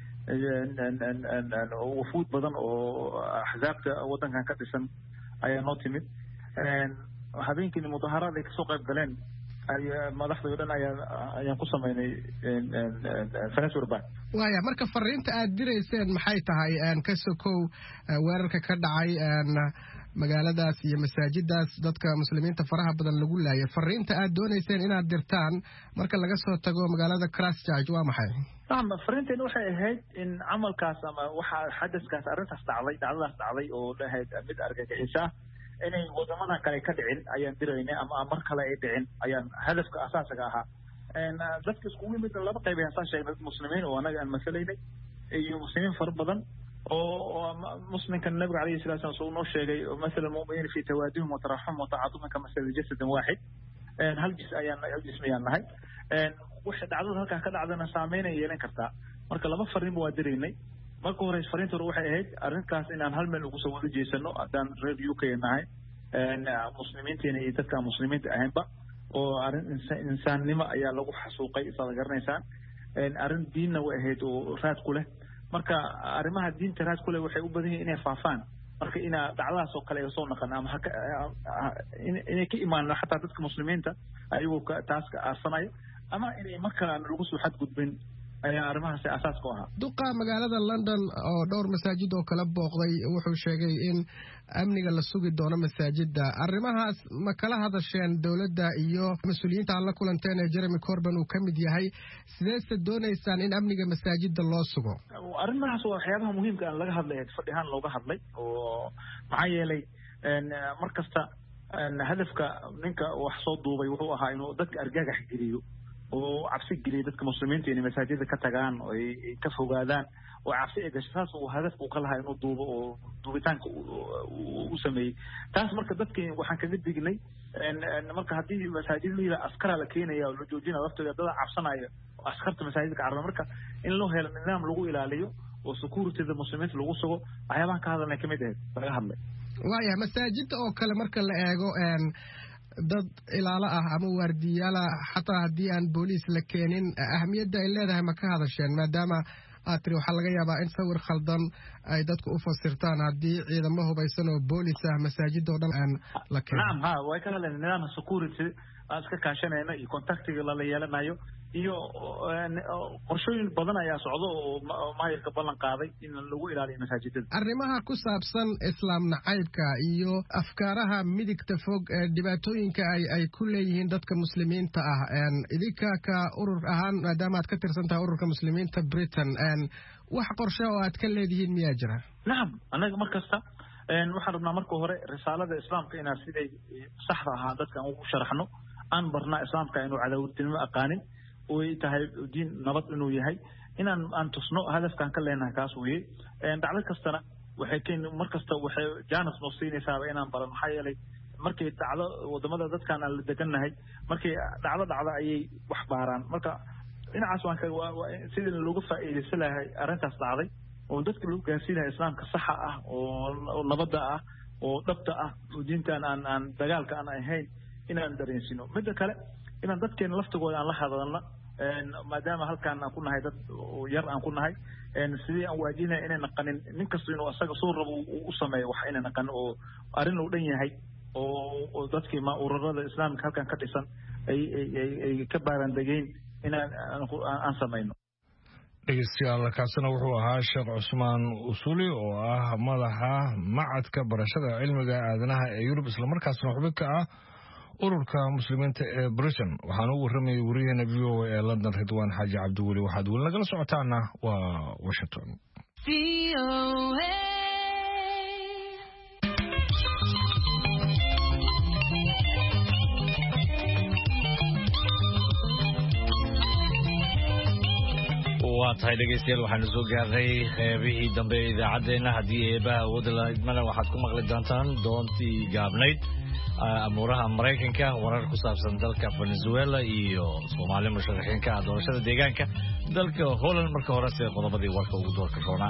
wufuud badan oo axzaabta wadankan ka dhisan ayaa noo timid habeenkii mudaharada ay ka soo qayb galeen madaxda dhan ayaan ku sameynay Finsbury Park waaya marka fariinta aad direyseen maxay tahay ka sokow weerarka ka dhacay magaaladaas iyo masaajidaas dadka muslimiinta faraha badan lagu laayay fariinta aad doonayseen inaad dirtaan marka laga soo tago magaalada Christchurch waa maxay fariinteena waxay ahayd in camalkaas ama waxa xadaskaas arrintaas dhacdadaas dhacday oo dhahayd mid argagixisa inay wadamada kale ka dhicin ayaan diraynay ama mar kale ay dhicin ayaan hadafka asaasiga ahaa dadka isku yimid laba qayb ayaan soo sheegnay muslimiin oo anaga aan masalaynay iyo muslimiin fara badan oo muslimka nabiga calayhi salaatu wasallam noo sheegay mesela mu'miniin fi tawaadihim wa tarahum wa ta'atufin kama sal jasad waahid hal jismiyaan nahay waxa dhacdada halka ka dhacdana saameyn ay yeelan kartaa marka laba fariin waa diraynay marka hore fariintu waxay ahayd arrinkaas inaan hal meel ugu soo wada jeesano hadaan reer UK nahay muslimiinteena iyo dadka muslimiinta ahaynba oo arrin insaannimo ayaa lagu xasuuqay isla garanaysaan arrin diinna way ahayd oo raad ku leh marka arrimaha diinta raad ku leh waxay u badan yihiin inay faafaan marka ina dhacdaas oo kale ay soo noqon ama inay ka imaan xataa dadka muslimiinta ayagoo taas ka aarsanaya ama inay markale aan lagu soo xadgudbin ayaa arrimahaasi asaas ku ahaa duqa magaalada London oo dhowr masaajid oo kala booqday wuxuu sheegay in amniga la sugi doono masaajidda arrimahaas ma kala hadasheen dawladda iyo mas'uuliyiinta aan la kulanteen ee Jeremy Corbyn uu ka mid yahay sidee doonaysaan in amniga masaajidda loo sugo arrimahaas waa waxyaabaha muhiimka ah laga hadlay fadhihaan looga hadlay oo maxaa yeelay markasta hadafka ninka wax soo duubay wuxuu ahaa inuu dadka argagax geliyo oo cabsi geliyo dadka muslimiinta inay masaajidda ka tagaan oo ay ka fogaadaan oo cabsi ay gasho taas uu hadaf u ka lahaa inuu duubo oo duubitaanka u sameeyey taas marka dadkii waxaan kaga dignay marka haddii masaajidda askara la keenaya oo la joojinayo waqtiga dad cabsanaya oo askarta masaajidka carro marka in loo helo nidaam lagu ilaaliyo oo security-da muslimiinta lagu sugo waxyaabahan ka hadalnay kamid ahayd laga hadlay waaya masaajidda oo kale marka la eego dad ilaalo ah ama waardiyaal xataa haddii aan booliis la keenin ahmiyadda ay leedahay ma ka hadasheen maadaama aad tiri waxaa laga yaabaa in sawir khaldan ay dadku u fasirtaan haddii ciidamo hubaysan oo boolis ah masaajidda oo dhan aan la keenin nacam ha way ka hadleen nidaamka security aan iska kaashanayna iyo contactiga la yeelanayo iyo qorshooyin badan ayaa socdo oo maayirka ballan qaaday in lagu ilaaliyo masaajidada arrimaha ku saabsan islaam nacaybka iyo afkaaraha midigta fog ee dhibaatooyinka ay ku leeyihiin dadka muslimiinta ah idinka ka urur ahaan maadaama aad ka tirsan tahay ururka muslimiinta Britain wax qorshe oo aad ka leedihiin miyaa jira nacam anaga markasta waxaan rabnaa marka hore risaalada islaamka inaan siday saxda ahaa dadka ugu sharaxno aan barnaa islaamka inuu cadaawadnimo aqaanin way tahay diin nabad inuu yahay inaan aan tusno hadafkan ka leenahay kaas weeye dhacdo kastana waxay mar kasta waxay jaanis noo siinaysaa inaan baran maxaa yeelay markay dhacdo wadamada dadkaan aan la degannahay markay dhacdo ayay wax baaraan marka dhinacaas sidii looga faa'iidaysan lahay arrintaas dhacday oo dadka lagu gaarsiin lahaa islaamka saxa ah oo nabadda ah oo dhabta ah oo diintaan aan dagaalka aan ahayn inaan dareensino midda kale inaan dadkeena laftigooda aan la hadalno maadaama halkaan aan ku nahay dad yar aan ku nahay sidii aan waajinaya inay naqanin nin kasta inuu asaga soo rabo u sameeyo wax inay naqanin oo arrin uu dhan yahay oo dadkii ururada islaamka halkaan ka dhisan ay ka baarandegeen inaan samayno dhegeystayaal kaasina wuxuu ahaa sheekh cusmaan usuli oo ah madaxa macadka barashada cilmiga aadanaha ee Yurub isla markaasna xubin ka ah ururka muslimiinta ee Britain waxaana uu warramayay wariyaheena VOA ee London Ridwaan Xaaji Cabdiweli waxaad weli nagala socotaana waa Washington waa tahay dhegeystayaal waxaanu soo gaarnay qeybihii dambe ee idaacaddeenna haddii eebaha awoodda la idmana waxaad ku maqli doontaan doontii gaabnayd amuuraha Maraykanka warar ku saabsan dalka Venezuela iyo Soomaali musharaxiinka doorashada deegaanka dalka Holland marka hore si qodobadii warka ugu doorka roona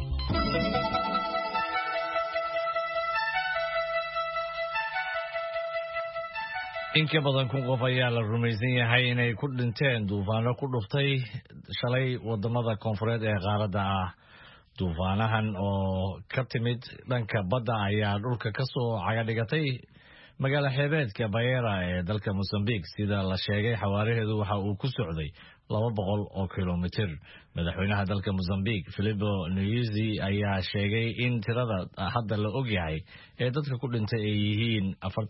in ka badan 1,000 qof ayaa la rumaysan yahay inay ku dhinteen duufaano ku dhuftay shalay wadamada koonfureed ee qaaradda ah duufaanahan oo ka timid dhanka badda ayaa dhulka ka soo caga dhigatay magaala xeebeedka Beira ee dalka Mozambique sida la sheegay xawaaraheedu waxa uu ku socday 200 oo kilomitir madaxweynaha dalka Mozambique Filipe Nyusi ayaa sheegay in tirada hadda la og yahay ee dadka ku dhintay ay yihiin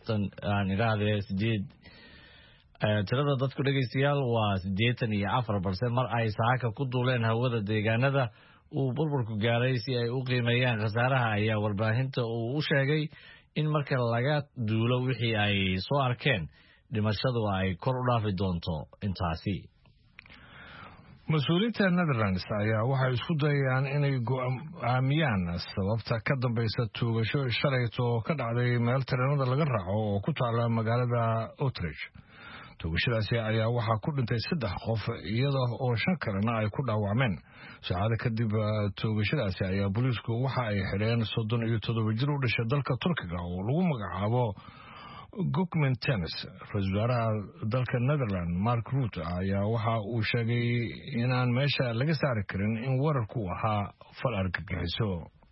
8 tirada dadku dhageystayaal waa 84% mar ay saaka ku duuleen hawada deegaanada uu burburku gaaray si ay u qiimeeyaan khasaaraha ayaa warbaahinta uu u sheegay in marka laga duulo wixii ay soo arkeen dhimashadu ay kor u dhaafi doonto intaasi mas-uuliyiinta Netherlands ayaa waxay isku dayayaan inay go'aamiyaan sababta ka dambaysa tuugasho shalayto ka dhacday meel tareenada laga raaco oo ku taala magaalada Utrecht tuugashadaasi ayaa waxaa ku dhintay 3 qof iyada oo 5 kalena ay ku dhaawacmeen saacada kadib tuugashadaasi ayaa booliisku waxa ay xidheen 37 jir u dhashay dalka Turkiga oo lagu magacaabo Gokmen Tennis ra'iisul wasaaraha dalka Netherlands Mark Rutte ayaa waxa uu sheegay inaan meesha laga saari karin in weerarku ahaa fal argagixiso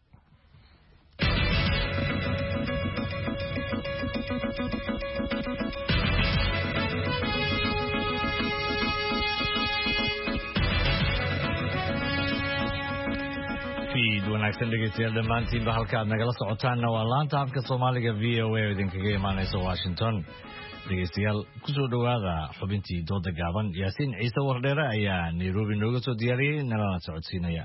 wanaagsan dhegeystayaal dhammaantiinba halka aad nagala socotaanna waa laanta afka Soomaaliga VOA oo idinkaga imaanaysa Washington dhegeystayaal ku soo dhawaada xubintii dooda gaaban Yaasiin Ciise Wardheere ayaa Nairobi nooga soo diyaariyay nala socodsiinaya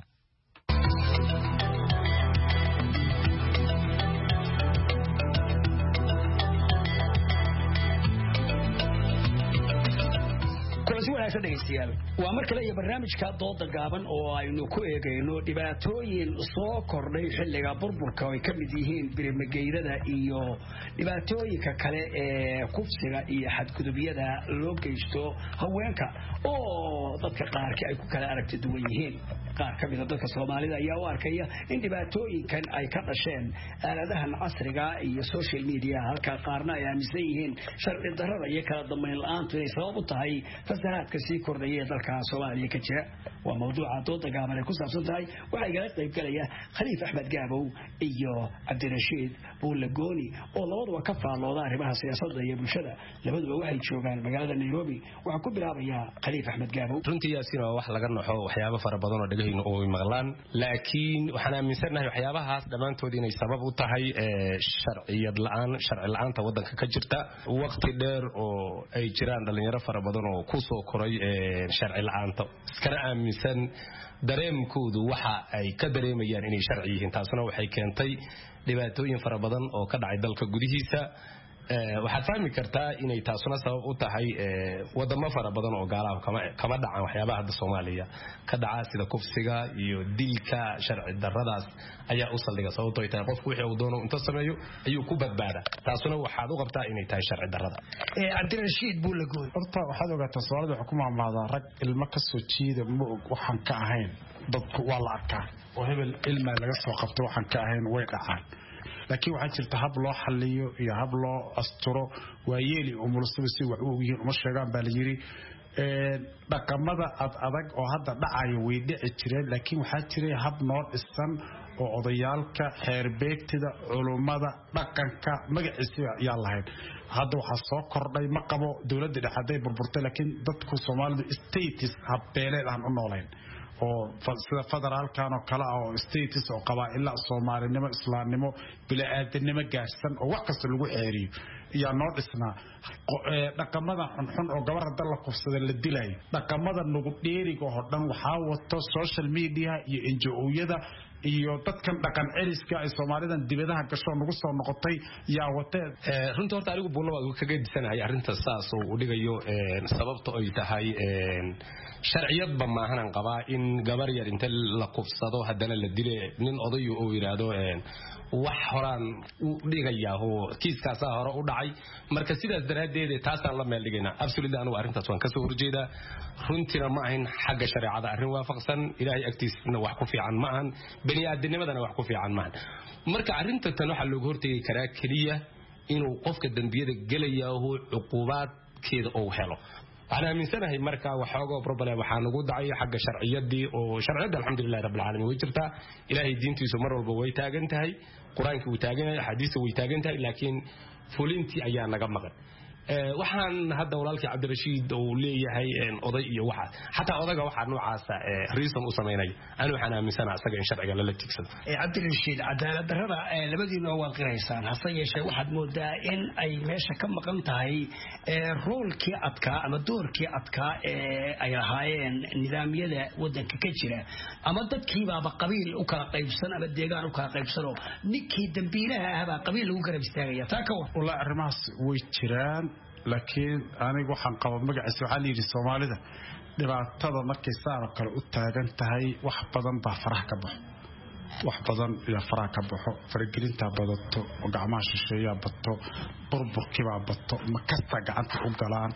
waa mar kale iyo barnaamijka dooda gaaban oo aynu ku eegayno dhibaatooyin soo kordhay xilliga burburka oo ay ka mid yihiin birimageydada iyo dhibaatooyinka kale ee kufsiga iyo xadgudubyada loo geysto haweenka oo dadka qaarkii ay ku kala aragti duwan yihiin qaar ka mid ah dadka Soomaalida ayaa u arkaya in dhibaatooyinkan ay ka dhasheen aaladahan casriga iyo social media halka qaarna ay aaminsan yihiin sharci darrada iyo kala dambeyn la'aantu inay sabab u tahay fasaraadka sii kordhaya dalka Soomaaliya ka jira waa mawduuca dooda gaaban ee ku saabsan tahay waxa iga qayb galaya Khaliif Axmed Gaabow iyo Cabdirashiid Buulagooni oo labaduba ka faalooda arrimaha siyaasadda iyo bulshada labaduba waxay joogaan magaalada Nairobi waxa ku bilaabaya Khaliif Axmed Gaabow runtii Yaasiin waa wax laga naxo waxyaabo fara badan oo dhagahayna oo maqlaan laakiin waxaan aaminsanahay waxyaabahaas dhamaantood inay sabab u tahay sharci la'aanta wadanka ka jirta waqti dheer oo ay jiraan dhalinyaro fara badan oo ku soo koray sharci la'aanta iskana aaminsan dareemkoodu waxa ay ka dareemayaan inay sharci yihiin taasna waxay keentay dhibaatooyin fara badan oo ka dhacay dalka gudihiisa waxaad fahmi kartaa inay taasuna sabab u tahay wadamo fara badan oo gaalaha kama dhacaan waxyaabaha hadda Soomaaliya ka dhaca sida kufsiga iyo dilka sharci darradaas ayaa u saldhiga sababtoo ay tahay qofku wixii uu doono inta sameeyo ayuu ku badbaada taasuna waxaad u qabtaa inay tahay sharci darrada Cabdirashiid Buulagoon horta waxaad ogaataa Soomaalida waxa ku maamulada rag ilmo ka soo jiida ma og waxaan ka ahayn dadku waa la arkaa oo hebel ilma laga soo qabto waxaan ka ahayn way dhacaan laakiin waxa jirta hab loo xalliyo iyo hab loo asturo waa yeeli umulsada si wax u yihiin uma sheegaan baa la yiri dhaqamada adag oo hadda dhacayo way dhici jireen laakiin waxa jiray hab noo dhisan oo odayaalka xeer beegtida culumada dhaqanka magaciisa yaa lahayd hadda waxa soo kordhay ma qabo dawladda dhexaday burburtay laakiin dadku Soomaalidu status habbeeleed aan u noolayn oo sida federaalkan oo kala oo status oo qabaa'il Soomaalinimo islaamnimo bilaadanimo gaarsan oo wax kasta lagu xeeriyo iyo noo dhisnaa dhaqamada xun oo gabarada la kufsada la dilay dhaqamada nagu dheeriga oo dhan waxa wato social media iyo NGO-yada iyo dadkan dhaqan celiska ay Soomaalidan dibadaha gasho nagu soo noqotay yaa watay runtii horta anigu buulaba kaga disanahay arrinta saas oo u dhigayo sababta ay tahay sharciyadba maahan qabaa in gabar yar inta la kufsado haddana la dilay nin oday oo yiraahdo wax horaan u dhigayaa oo kiiskaas hore u dhacay marka sidaas daraadeed taasaan la meel dhigaynaa absolutely anigu arrintaas waan ka soo horjeedaa runtina ma ahin xagga shariicada arrin waafaqsan ilaahay agtiisna wax ku fiican ma ahan bani aadamnimadana wax ku fiican ma ahan marka arrinta tan waxa looga hortagi karaa kaliya inuu qofka dambiyada galaya oo cuqubaadkeeda uu helo أنا من سنة هي مركا وحاجة problem وحنقول دعية حق شرعية دي وشرعية الحمد لله رب العالمين وجرتها إلهي الدين تيسمر والبوي تاجنتها هي قرآن كويتاجنها حديث ويتاجنتها لكن فلنتي أيام نجمعها waxaan hadda walaalkii Cabdirashiid oo leeyahay oday iyo waxa xataa odaga waxa noocaas reason u sameeyay aan waxaan aaminsanahay asaga in sharciga la tigsado Cabdirashiid cadaalad darrada labadiina waa qiraysaan hase yeeshee waxaad moodaa in ay meesha ka maqan tahay roolkii adkaa ama doorkii adkaa ay lahaayeen nidaamyada wadanka ka jira ama dadkii baaba qabiil u kala qaybsan ama deegaan u kala qaybsan oo ninkii dambiilaha ah qabiil lagu garab istaagaya taa ka wallahi arrimahaas way jiraan laakiin anigu waxaan qabo magaciisa waxa la yiri Soomaalida dhibaatada markay saar kale u taagan tahay wax badan baa faraha ka baxo wax badan iyo faraha ka baxo faragelinta badato oo gacmaha shisheeya bato burburkiba bato ma kasta gacanta u galaan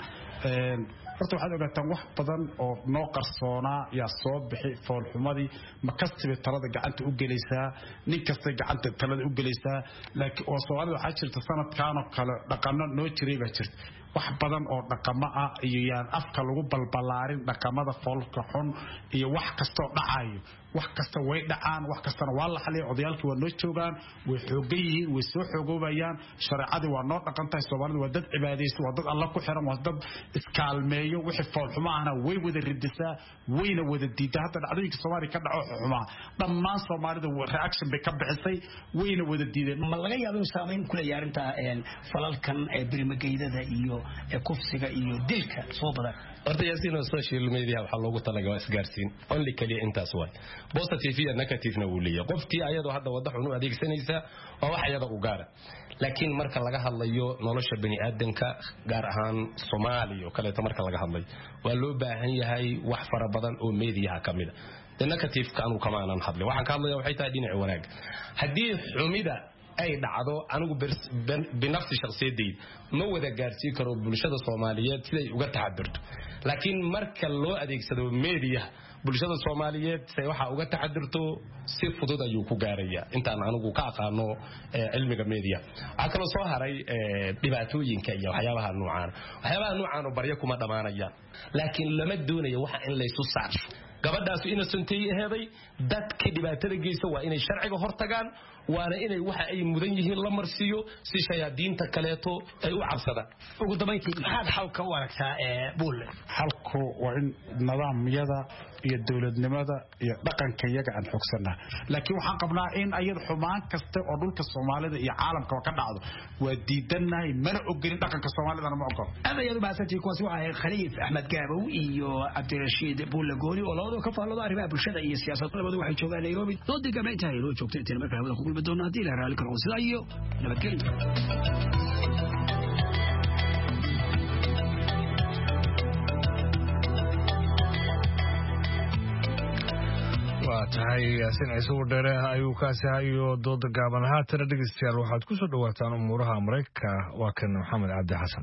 horta waxaad ogaataan wax badan oo noo qarsoonaa yaa soo bixi foolxumadii ma kastiba talada gacanta u gelaysaa nin kasta gacanta talada u gelaysaa laakiin oo Soomaalida waxa jirta sanadkan oo kale dhaqano noo jiray baa jirta wax badan oo dhaqamo ah iyo yaan afka lagu balbalaarin dhaqamada foolka xun iyo wax kasta oo dhacayo wax kasta way dhacaan wax kastana waa la xaliyay odayaalkii waa noo joogaan way xoogay yihiin way soo xogoobayaan shariicadii waa noo dhaqantahay Soomaalidu waa dad cibaadeysto waa dad Allah ku xiran waa dad iskaalmeeyo wixii foolxuma ahna way wada ridisaa wayna wada diidaa hadda dhacdooyinka Soomaaliya ka dhaco xuma dhammaan Soomaalida reaction bay ka bixisay wayna wada diideen ma laga yaabo saameyn kula yaarinta falalkan birimageydada iyo kufsiga iyo dilka soo badan horta yaasiin social media waxa loogu talagalay isgaarsiin only kaliya intaas way positive iyo negative na wuu leeyahay qofkii ayadoo hadda wada xun u adeegsanaysa waa wax ayada u gaar laakiin marka laga hadlayo nolosha bani aadanka gaar ahaan Soomaaliya oo kale marka laga hadlayo waa loo baahan yahay wax fara badan oo media kamida negative kaanu kama aanan hadlay waxaan ka hadlayaa waxay tahay dhinaca wanaag hadii xumida ay dhacdo anigu binafsi shakhsiyadeed ma wada gaarsiin karo bulshada Soomaaliyeed siday uga taxadirto laakiin marka loo adeegsado media bulshada Soomaaliyeed say waxa uga taxadirto si fudud ayuu ku gaaraya intaan anigu ka aqaano cilmiga media waxa kale soo haray dhibaatooyinka iyo waxyaabaha noocan oo barya kuma dhamaanaya laakiin lama doonayo waxa in la isu saaro gabadhaas innocentay aheeday dadka dhibaatada geysa waa inay sharciga hortagaan waana inay waxa ay mudan yihiin la marsiyo si shayaadiinta kaleeto ay u cabsadaan ugu dambeyntii maxaad xalka u aragtaa buul xalku waa in nidaamyada iyo dawladnimada iyo dhaqanka iyaga aan xogsannaa laakiin waxaan qabnaa in ayada xumaan kasta oo dhulka Soomaalida iyo caalamka ka dhacdo waa diidanahay mana ogolin dhaqanka Soomaalida ma ogol abayadu baasantii kuwaas waxa Khaliif Ahmed Gaabow iyo Cabdirashiid Buulagooni oo labadoo ka faallada arrimaha bulshada iyo siyaasadda labadu waxay joogaan Nairobi doodii gameynta ay loo joogtay inta markaa wada ku kulmi doonaa hadii la raali karo sida iyo nabadgelyo tahay yaasin ciise wadheere ayuu kaasi hayo dooda gaaban haatana dhegeystayaal waxaad ku soo dhawaataan umuuraha maraykanka waa kan maxamed cabdi xasan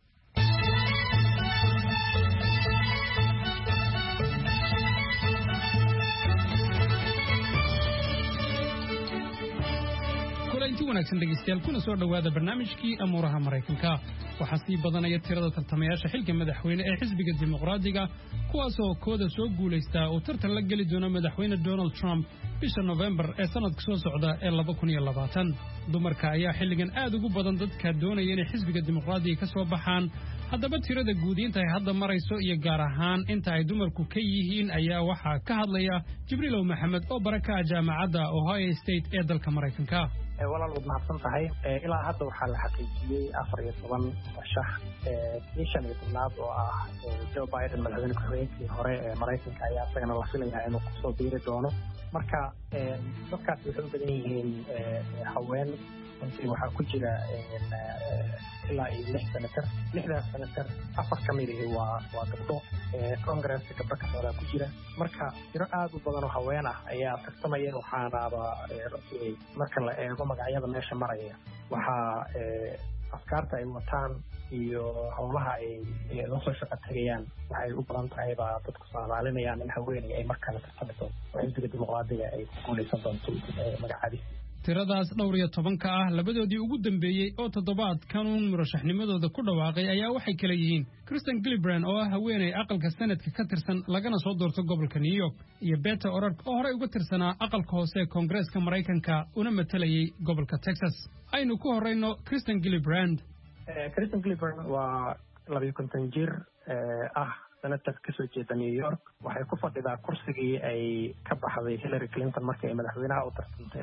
intii wanaagsan dhegeystayaal kuna soo dhawaada barnaamijkii amuuraha maraykanka waxaa sii badanaya tirada tartamayaasha xilka madaxweyne ee xisbiga dimuqraadiga kuwaasoo kooda soo guulaystaa uu tartan la geli doono madaxweyne Donald Trump bisha November ee sanadka soo socda ee 2020 dumarka ayaa xilligan aad ugu badan dadka doonaya inay xisbiga dimuqraadiga ka soo baxaan haddaba tirada guud inta ay hadda marayso iyo gaar ahaan inta ay dumarku ka yihiin ayaa waxaa ka hadlaya Jibriil Maxamed oo baraka jaamacadda Ohio State ee dalka Maraykanka walaal wad mahadsan tahay ilaa hadda waxaa la xaqiijiyey 14 shax bishan iyo tobnaad oo ah Joe Biden madaxweyne ku-xigeenkii hore ee Maraykanka ayaa isagana la filayaa inuu kusoo biiri doono marka dadkaas waxay u badan yihiin haween runtii waxaa ku jira ilaa iyo 6 senator 6daas senator 4 ka mid ah waa gabdho Congress gabdho ka socda ku jira marka tiro aad u badan oo haween ah ayaa tartamaya waxaanaaba runtii marka la eego magacyada meesha maraya waxaa afkaarta ay wataan iyo howlaha ay la soo shaqo tagayaan waxay u badan tahay baa dadku Soomaaliyeed in haweeney ay markaa tartami doonto xisbiga dimuqraadiga ay ku guuleysan doonto magacaadiisa tiradaas dhowr iyo 10 ah labadoodii ugu dambeeyay oo toddobaadkan murashaxnimadooda ku dhawaaqay ayaa waxay kala yihiin Kristen Gillibrand oo ah haweeney aqalka Senate ka tirsan lagana soo doorto gobolka New York iyo Beto O'Rourke oo hore uga tirsanaa aqalka hoose ee Congress-ka Maraykanka una matalayay gobolka Texas aynu ku horeyno Kristen Gillibrand waa 20 jir ah senator ka soo jeeda New York waxay ku fadhidaa kursigii ay ka baxday Hillary Clinton markii ay madaxweynaha u tartantay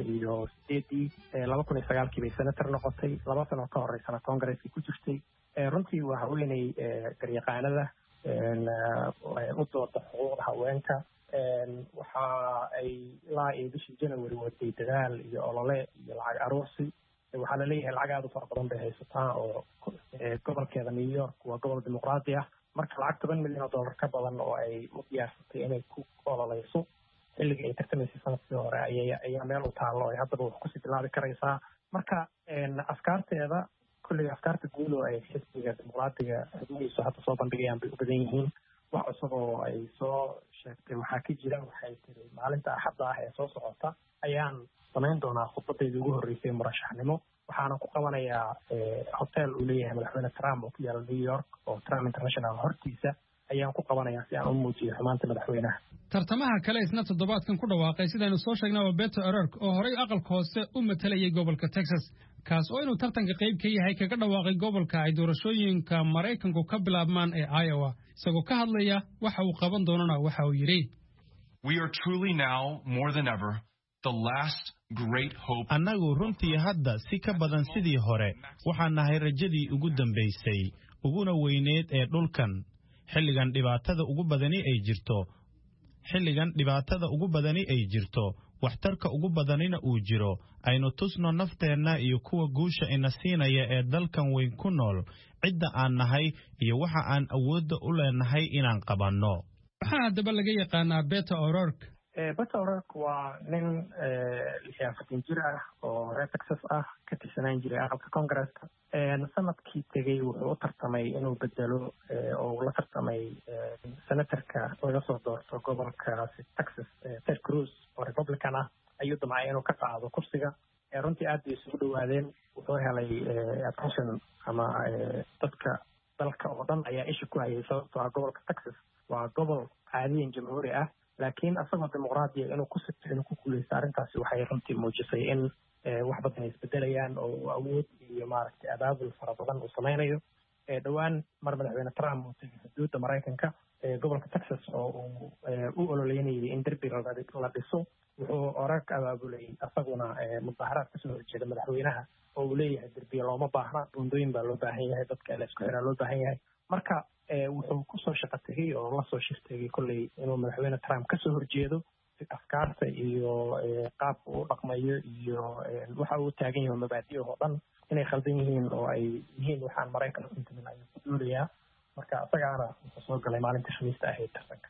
2009 bay senator noqotay 2 sano ka horeysana Congress-ka ku jirtay runtii waa haweeney garyaqaanada u dooda xuquuqda haweenka waxa ay ilaa bishii January waday dadaal iyo olole iyo lacag aruursi waxaa la leeyahay lacag aad u fara badan bay haysataa oo gobolkeeda New York waa gobol dimuqraadi ah marka lacag $10 milyan ka badan oo ay u diyaarsatay inay ku ololeyso xilligii ay tartamaysay sanadkii hore ayaa meel u taalo ay haddaba wax kusii bilaabi karaysaa marka afkaarteeda kulliga afkaarta guud oo ay xisbiga dimuqraadiga xubnihiisu hadda soo bandhigayaan bay u badan yihiin wax cusub oo ay soo sheegtay waxaa ka jira waxay tiri maalinta axadda ah ee soo socota ayaan samayn doonaa khudbadeedii ugu horreysay murashaxnimo waxaana ku qabanayaa hotel uu leeyahay madaxweyne Trump oo ku yaala New York oo Trump International hortiisa ayaan ku qabanayaa si aan u muujiyo xumaanta madaxweynaha tartamaha kale isna toddobaadkan ku dhawaaqay sidaynu soo sheegnay Beto O'Rourke oo horey aqalka hoose u matalayay gobolka Texas kaas oo inuu tartanka qayb ka yahay kaga dhawaaqay gobolka ay doorashooyinka Maraykanku ka bilaabmaan ee Iowa isagoo ka hadlaya waxa uu qaban doonana waxa uu yiri We are truly now more than ever annagu runtii hadda si ka badan sidii hore waxaan nahay rajadii ugu dambaysay uguna weyneed ee dhulkan xilligan dhibaatada ugu badani ay jirto waxtarka ugu badanina uu jiro aynu tusno nafteenna iyo kuwa guusha ina siinaya ee dalkan weyn ku nool cidda aan nahay iyo waxa aan awoodda u leenahay inaan qabanno waxaa haddaba laga yaqaanaa Beto O'Rourke Beto O'Rourke waa nin 60 jir ah oo reer Texas ah ka tirsanaan jiray aqalka Congress-ka sanadkii tegay wuxuu u tartamay inuu bedelo oo la tartamay senatorka laga soo doorto gobolka Texas Ted Cruz oo Republican ah ayuu damcay inuu ka qaado kursiga runtii aad bay isugu dhawaadeen wuxuu helay attention ama dadka dalka oo dhan ayaa isha ku hayay sababtoo ah gobolka Texas waa gobol caadiyan jamhuuri ah laakiin asagoo dimuqraadiya inuu ku sigto inuu ku guuleysto arrintaasi waxay runtii muujisay in wax badan ay isbedelayaan oo awood iyo maaragtay abaabul fara badan uu samaynayo dhowaan mar madaxweyne Trump uu tegay xuduudda Maraykanka gobolka Texas oo uu u ololeynayay in derbi la dhiso wuxuu O'Rourke abaabulay asaguna mudaharaad kasoo horjeeda madaxweynaha oo uu leeyahay derbiya looma baahna buundooyin baa loo baahan yahay dadka la isku xiraa loo baahan yahay marka wuxuu ku soo shaqo tagay oo la soo shirtay kulley inuu madaxweyne Trump ka soo horjeedo afkaarta iyo qaabka uu dhaqmayo iyo waxa uu taagan yahay mabaadi'da oo dhan inay khaldan yihiin oo ay yihiin waxaan Maraykanka inta ayuu ku duulayaa marka asagaana wuxuu soo galay maalinta Khamiista ahayd tartanka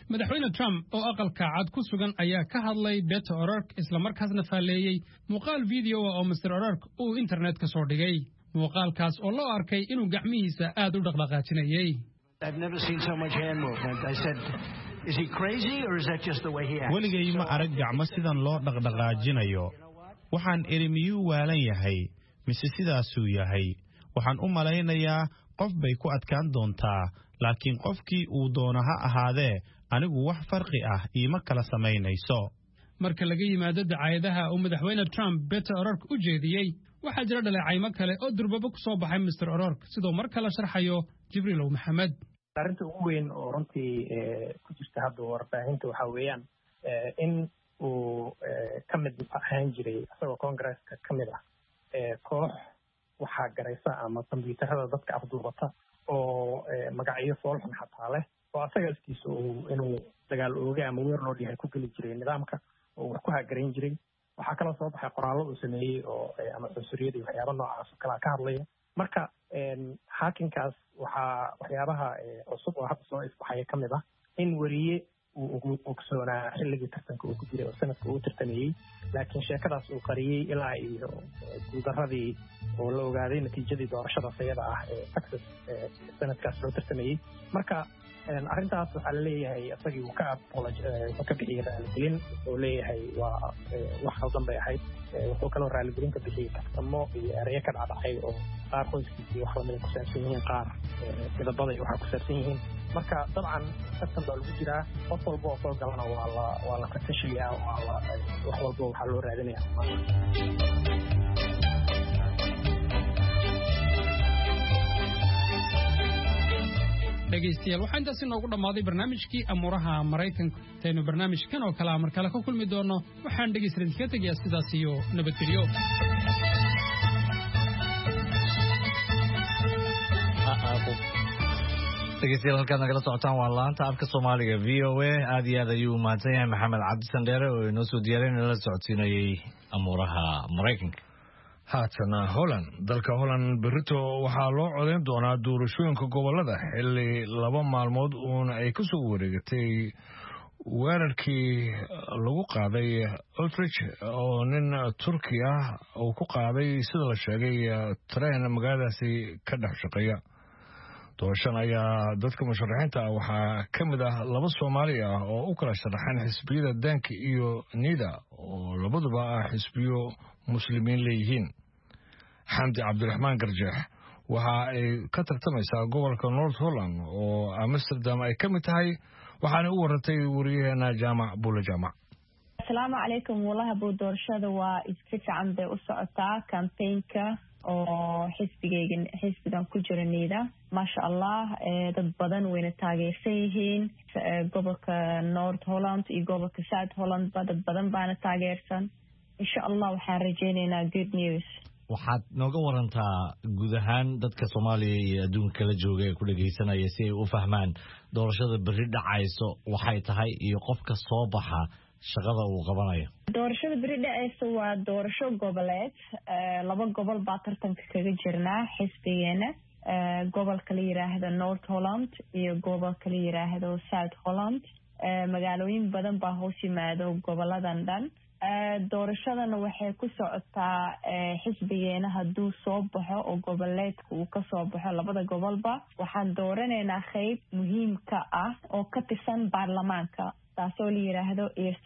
madaxweyne Trump oo aqalka cad ku sugan ayaa ka hadlay Beto O'Rourke isla markaasna faaleeyay muuqaal video oo Mr. O'Rourke uu internet ka soo dhigay muuqaalkaas oo loo arkay inuu gacmihiisa aad u dhaqdhaqaajinayay. I've never seen so much hand movement. I said, is he crazy or is that just the way he acts? Waligay ma arag gacmo sidan loo dhaqdhaqaajinayo. Waxaan eri miyuu waalan yahay mise sidaasuu yahay. Waxaan u malaynayaa qof bay ku adkaan doontaa laakiin qofkii uu doono ha ahaadee anigu wax farqi ah iima kala samaynayso. Marka laga yimaado dacaayadaha uu madaxweyne Trump Beto O'Rourke u jeediyey waxaa jira dhaleecaymo kale oo durbaba ku soo baxay Mr. O'Rourke sidoo mar kale sharxayo Jibriil Maxamed. arrinta ugu weyn oo runtii ku jirta hadda warbaahinta waxa weeyaan in uu ka mid ahaan jiray asagoo Congress-ka ka mid ah koox waxaa garaysa ama kombiyuutarada dadka afduubata oo magacyo foolxun xataa leh oo asaga iskiisa inuu dagaal ooga ama weer loo dhihay ku geli jiray nidaamka oo wax ku hagarayn jiray waxaa kaloo soo baxay qoraallo uu sameeyey oo ama cunsuriyada iyo waxyaaba noocaas oo kale ka hadlaya marka hackinkaas waxyaabaha cusub oo hadda soo isbaxaya ka mid ah in weriye uu ogsoonaa xilligii tartanka uu ku jiray oo sanadka uu tartamayey laakiin sheekadaas uu qariyey ilaa iyo guuldaradii oo la ogaaday natiijadii doorashadaas iyada ah ee Texas sanadkaas loo tartamayey marka arrintaas waxaa la leeyahay isagii uu ka bixiyey raaligelin oo leeyahay waa wax khaldan bay ahayd wuxuu kaloo raaligelin ka bixiyey kaftamo iyo ereyo ka dhacdhacay oo qaar qoyskiisii wax lamida ku saabsan yihiin qaar midabada iyo waxaa ku saabsan yihiin marka dabcan tartan baa lagu jiraa qof walba oo soo galana waa la fatashayaa wax walba waxaa loo raadinayaa dhegaystayaal waxaa intaasi noogu dhammaaday barnaamijkii amuuraha Maraykanka taynu barnaamijkan oo kale mar kale ka kulmi doono waxaan dhegaystayaal ka tegayaa sidaas iyo nabadgelyo dhegaystayaal halkaad nagala socotaan waa laanta afka Soomaaliga VOA aad iyo aad ayuu u mahadsan yahay Maxamed Cabdi Sandheere oo inoo soo diyaariyay la socodsiinayay amuuraha Maraykanka. haatana Holland dalka Holland berito waxaa loo codeyn doonaa doorashooyinka gobolada xilli 2 maalmood uun ay ka soo wareegatay weerarkii lagu qaaday Utrecht oo nin Turki ah uu ku qaaday sida la sheegay tareen magaaladaasi ka dhex shaqeeya doorashan ayaa dadka musharaxiinta waxaa ka mid ah 2 Soomaali ah oo u kala sharaxan xisbiyada Dank iyo Nida oo labaduba ah xisbiyo muslimiin leeyihiin Xamdi Cabdiraxmaan Garjeex waxa ay ka tartamaysaa gobolka North Holland oo Amsterdam ay ka mid tahay waxaana u warantay wariyaheena Jaamac Buule Jaamac. Assalaamu calaykum walaha buu doorashada waa iska fiican bay u socotaa campaignka oo xisbigan ku jira Nida maasha Allah dad badan wayna taageersan yihiin gobolka North Holland iyo gobolka South Holland dad badan baana taageersan insha Allah waxaan rajaynaynaa good news. waxaad nooga warantaa guud ahaan dadka Soomaaliya iyo adduunka kala jooga ee ku dhageysanaya si ay u fahmaan doorashada berri dhacayso waxay tahay iyo qofka soo baxa shaqada uu qabanayo. doorashada berri dhacayso waa doorasho goboleed 2 gobol baa tartanka kaga jirnaa xisbigeena gobolka la yiraahdo North Holland iyo gobolka la yiraahdo South Holland magaalooyin badan baa hoos yimaado goboladan dhan doorashadana waxay ku socotaa xisbigeena hadduu soo baxo oo goboleedka uu ka soo baxo 2 gobolba waxaan dooranaynaa qayb muhiimka ah oo ka tirsan baarlamaanka taasoo la yiraahdo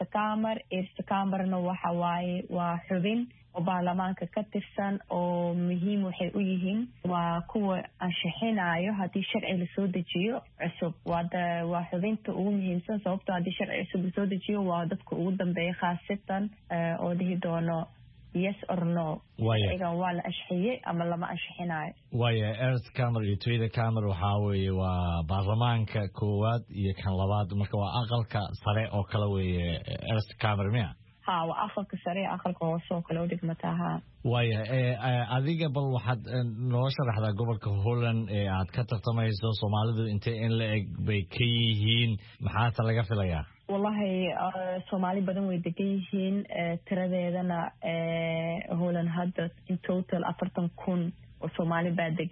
Eerste Kamerna waxa waaye waa xubin oo baarlamaanka ka tirsan oo muhiim waxay u yihiin waa kuwa anshaxinayo haddii sharci la soo dejiyo cusub waa xubinta ugu muhiimsan sababtoo haddii sharci cusub la soo dejiyo waa dadka ugu dambeeya khaasatan oo dhihi doono yes or no iyagan waa la anshaxiyey ama lama anshaxinayo waaya Eerste Kamer iyo Tweede Kamer waxaa weeye waa baarlamaanka koowaad iyo kan labaad marka waa aqalka sare oo kale weeye Eerste Kamer miya waa aqalka sare aqalka hoose oo kale u dhigmataa waaya adiga bal waxaad noo sharaxdaa gobolka Holland ee aad ka tartamayso Soomaalidu intee in la eg bay ka yihiin maxaa laga filayaa wallahi Soomaali badan way degan yihiin tiradeedana Holland hadda in total 40,000 oo Soomaali baa degan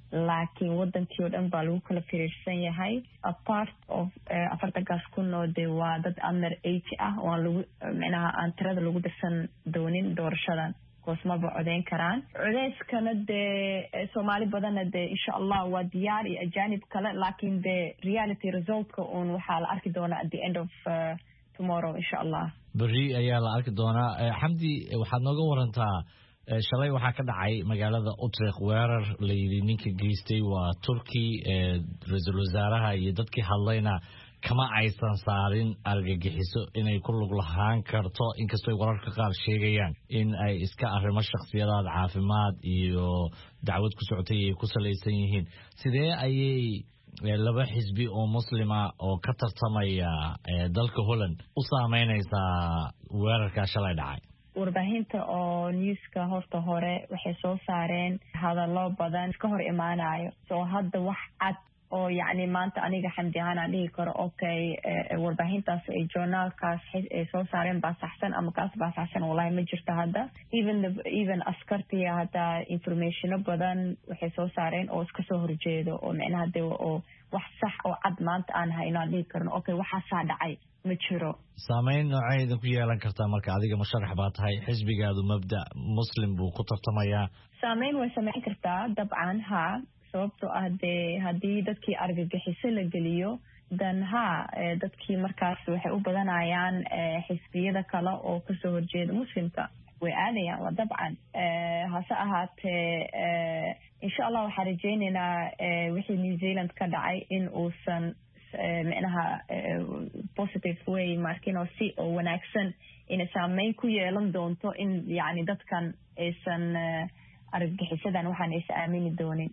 laakiin wadankii oo dhan baa lagu kala firiirsan yahay apart of 40 kun oo de waa dad under age ah oo lagu macnaha aan tirada lagu dirsan doonin doorashadan koosmaba codeyn karaan codeyskana de Soomaali badanna de insha Allah waa diyaar iyo ajaanib kale laakiin de reality resultka on waxaa la arki doonaa at the end of tomorrow insha Allah bari ayaa la arki doonaa Xamdi waxaad nooga warantaa shalay waxaa ka dhacay magaalada Utrecht weerar la yiri ninka geystay waa Turkey ra'iisul wasaaraha iyo dadkii hadlayna kama aysan saarin argagixiso inay ku lug lahaan karto inkastoo wararka qaar sheegayaan in ay iska arrimo shakhsiyadaad caafimaad iyo dacwad ku socotay ay ku salaysan yihiin sidee ayay laba xisbi oo muslima oo ka tartamaya dalka Holland u saameynaysaa weerarka shalay dhacay warbaahinta oo newska horta hore waxay soo saareen hadallo badan iska hor imaanayo soo hadda wax cad oo yani maanta aniga Xamdi ahaan aan dhihi karo okay warbaahintaas ay journalkaas ay soo saareen baa saxsan ama kaas baa saxsan wallahi ma jirto hadda even askartiya hadda information badan waxay soo saareen oo iska soo horjeedo oo macnaha de oo wax sax oo cad maanta aan hayno aan dhihi karno okay waxaa dhacay ma jiro saameyn nooceeda ku yeelan kartaa marka adiga musharax baa tahay xisbigaadu mabda muslim buu ku tartamayaa saameyn way sameyn kartaa dabcan ha sababtoo ah dee haddii dadkii argagixiso la geliyo dan dadkii markaas waxay u badanayaan xisbiyada kale oo kasoo horjeeda muslimka way aadayaan waa dabcan hase ahaatee insha Allah waxaan rajaynaynaa wixii New Zealand ka dhacay in uusan macnaha positive way markino si oo wanaagsan in saameyn ku yeelan doonto in yani dadkan aysan argagixisadan waxaan is aamini doonin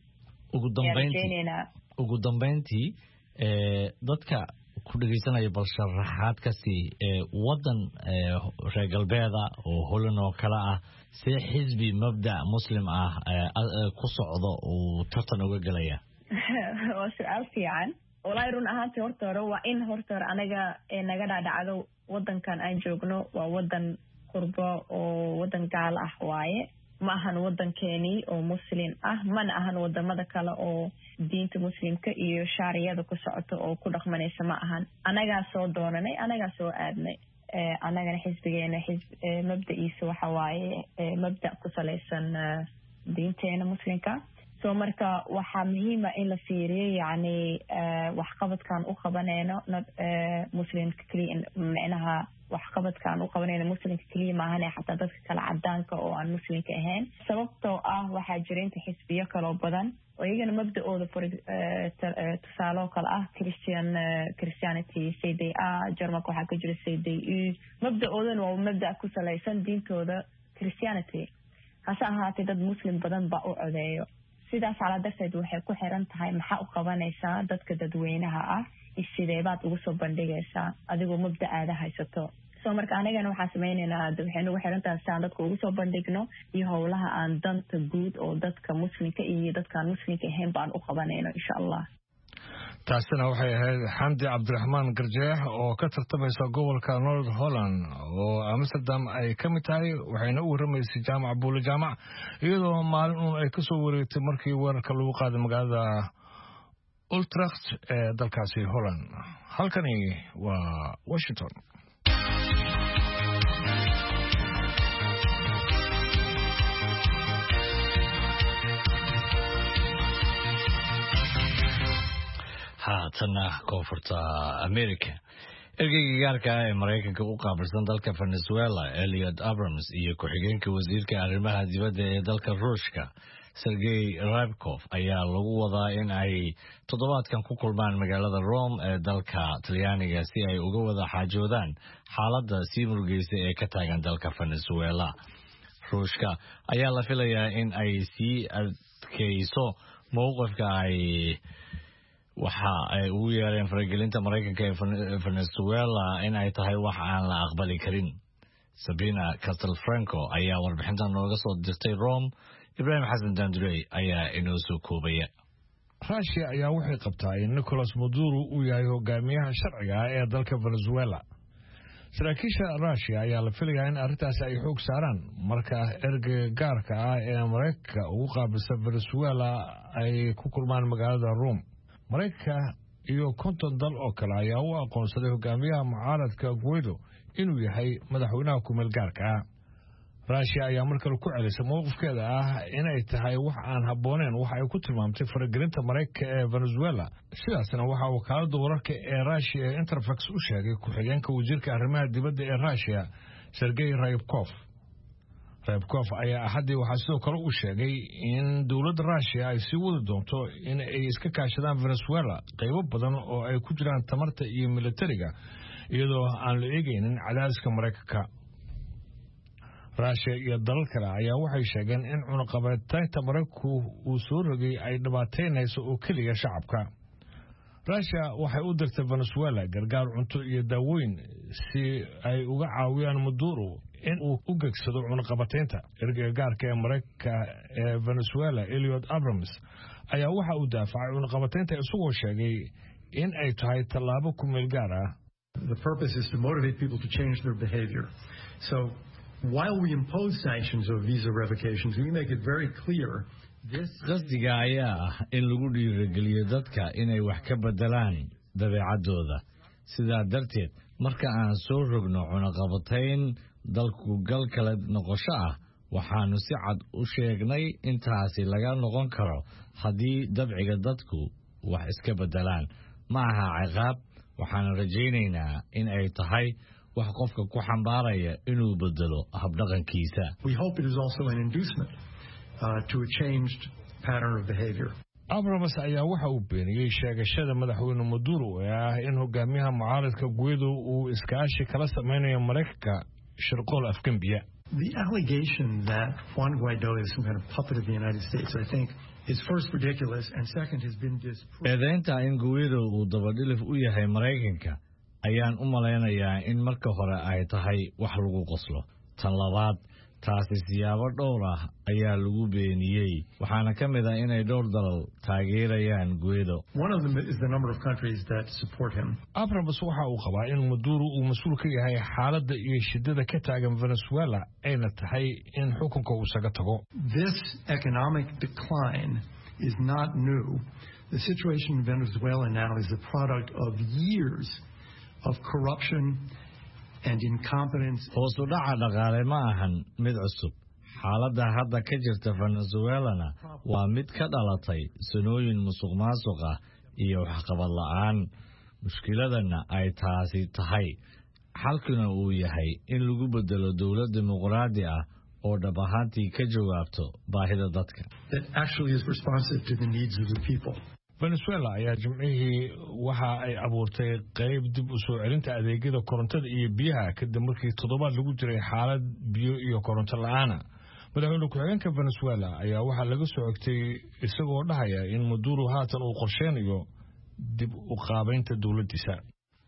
ugu dambeyntii dadka ku dhageysanaya bal sharaxaad kasi wadan reer galbeeda oo Holland oo kala ah see xisbi mabda muslim ah ku socdo uu tartan uga galaya waa su'aal fiican wallahi run ahaantii horta hore waa in horta hore anaga naga dhacdo wadankan aan joogno waa wadan qurbo oo wadan gaal ah waaye ma ahan wadankeeni oo muslim ah mana ahan wadamada kale oo diinta muslimka iyo shaariyada ku socoto oo ku dhaqmanaysa ma ahan anaga soo doonanay anaga soo aadnay anagana xisbigeena mabda'iisa waxa waaye mabda ku salaysan diinteena muslimka soo marka waxaa muhiim ah in la fiiriyo yani wax qabadkan u qabanayno muslimka kaliya macnaha wax qabadkan u qabanayno muslimka kaliya maahan xataa dadka kale cadaanka oo aan muslimka ahayn sababtoo ah waxaa jira inta xisbiyo kale oo badan oo iyagana mabda'ooda tusaale oo kale ah Christianity CDA Jarmalka waxaa ka jira CDU mabda'oodana waa mabda' ku salaysan diintooda Christianity hase ahaatee dad muslim badan baa u codeeyo sidaas ala darteed waxay ku xiran tahay maxaa u qabanaysaa dadka dadweynaha ah sideebaad ugu soo bandhigaysaa adigoo mabda'aada haysato soo marka anigana waxaan sameynaynaa waxaynu ugu xiran tahay saan dadka ugu soo bandhigno iyo howlaha aan danta guud oo dadka muslimka iyo dadkaan muslimka ahayn baan u qabanayno insha Allah taasina waxay ahayd Xamdi Cabdiraxmaan Garjeex oo ka tartamaysa gobolka North Holland oo Amsterdam ay ka mid tahay waxayna u waramaysay jaamac Buule jaamac iyadoo maalin ay ka soo wareegtay markii weerarka lagu qaaday magaalada Utrecht ee dalkaasi Holland halkani waa Washington haatana koonfurta America ergeyga gaarka ah ee Mareykanka u qaabilsan dalka Venezuela Elliot Abrams iyo ku-xigeenka wasiirka arrimaha dibadda ee dalka Ruushka Sergey Ryabkov ayaa lagu wadaa in ay toddobaadkan ku kulmaan magaalada Rome ee dalka Talyaaniga si ay uga wada xaajoodaan xaaladda sii murugeysa ee ka taagan dalka Venezuela. Ruushka ayaa la filayaa in ay sii adkeyso mowqifka ay waxa ay ugu yeereen faragelinta Mareykanka ee Venezuela in ay tahay wax aan la aqbali karin. Sabrina Castelfranco ayaa warbixintan nooga soo dirtay Rome. Ibrahim Xasan Dandurey ayaa inoo soo koobaya. Russia ayaa waxay qabtaa in Nicolas Maduro uu yahay hogaamiyaha sharciga ah ee dalka Venezuela. saraakiisha ruushia ayaa la filayaa in arrintaasi ay xoog saaraan marka ergeyga gaarka ah ee maraykanka ugu qaabisa venezuela ay ku kulmaan magaalada rome maraykanka iyo 50 dal oo kale ayaa u aqoonsaday hogaamiyaha mucaaradka Guaido inuu yahay madaxweynaha ku-meel gaarka ah ruushia ayaa markale ku celisay mowqifkeeda ah inay tahay wax aan habbooneyn waxa ay ku tilmaamtay faragelinta maraykanka ee venezuela sidaasna waxaa wakaaladda wararka ee ruushia ee interfax u sheegay ku-xigeenka wasiirka arrimaha dibadda ee ruushia Sergey Ryabkov ayaa axaddii waxaa sidoo kale u sheegay in dowladda ruushia ay sii wadi doonto in ay iska kaashadaan venezuela qaybo badan oo ay ku jiraan tamarta iyo militariga iyadoo aan la eegaynin cadaadiska maraykanka ruushia iyo dalal kale ayaa waxay sheegeen in cunaqabataynta maraykanku uu soo rogay ay dhibaataynayso oo keliya shacabka ruushia waxay u dirtay venezuela gargaar cunto iyo daawooyin si ay uga caawiyaan Maduro in uu u gegsado cunaqabataynta ergeyga gaarka ee maraykanka ee venezuela Elliot Abrams ayaa waxa uu daafacay cunaqabataynta isagoo sheegay in ay tahay tallaabo ku meel gaar ah. The purpose is to motivate people to change their behavior. So while we impose sanctions or visa revocations, we make it very clear qasdiga ayaa ah in lagu dhiirigeliyo dadka inay wax ka bedelaan dabeecadooda sidaa darteed marka aan soo rogno cunaqabatayn dalku gal kala noqosho ah waxaanu si cad u sheegnay intaasi laga noqon karo haddii dabciga dadku wax iska bedelaan ma aha ciqaab waxaan rajaynaynaa in ay tahay wax qofka ku xambaaraya inuu bedelo habdhaqankiisa. We hope it is also an inducement to a changed pattern of behavior. Abrams ayaa waxa uu beeniyay sheegashada madaxweyne Maduro ee ah in hogaamiyaha mucaaradka Guaido uu iskaashi kala sameynayo Mareykanka shirqool afgambiya. The allegation that Juan Guaido is some kind of puppet of the United States, I think, is first ridiculous and second has been disproved. Eedaynta in Guaido uu dabadhilif u yahay Mareykanka ayaan u maleynayaa in marka hore ay tahay wax lagu qoslo. Tan labaad taasi siyaabo dhowr ah ayaa lagu beeniyay waxaana ka mid ah inay dhowr dalal taageerayaan Guaido. One of them is the number of countries that support him. Abrams waxa uu qabaa in Maduro uu mas'uul ka yahay xaaladda iyo shidada ka taagan Venezuela ayna tahay in xukunka uu isaga tago. This economic decline is not new. The situation in Venezuela now is the product of years of corruption and incompetence. Hoos u dhaca dhaqaale ma ahan mid cusub. Xaaladda hadda ka jirta Venezuelana waa mid ka dhalatay sanooyin musuqmaasuq ah iyo waxqabad la'aan. Mushkiladana ay taasi tahay xalkuna uu yahay in lagu bedelo dawlad dimuqraadi ah oo dhab ahaantii ka jawaabto baahida dadka. That actually is responsive to the needs of the people. Venezuela ayaa jimcihii waxa ay abuurtay qayb dib u soo celinta adeegyada korontada iyo biyaha kadib markii toddobaad lagu jiray xaalad biyo iyo koronto la'aana. Madaxweyne ku-xigeenka Venezuela ayaa waxaa laga soo xigtay isagoo dhahaya in Maduro haatan uu qorsheynayo dib u qaabaynta dawladdiisa.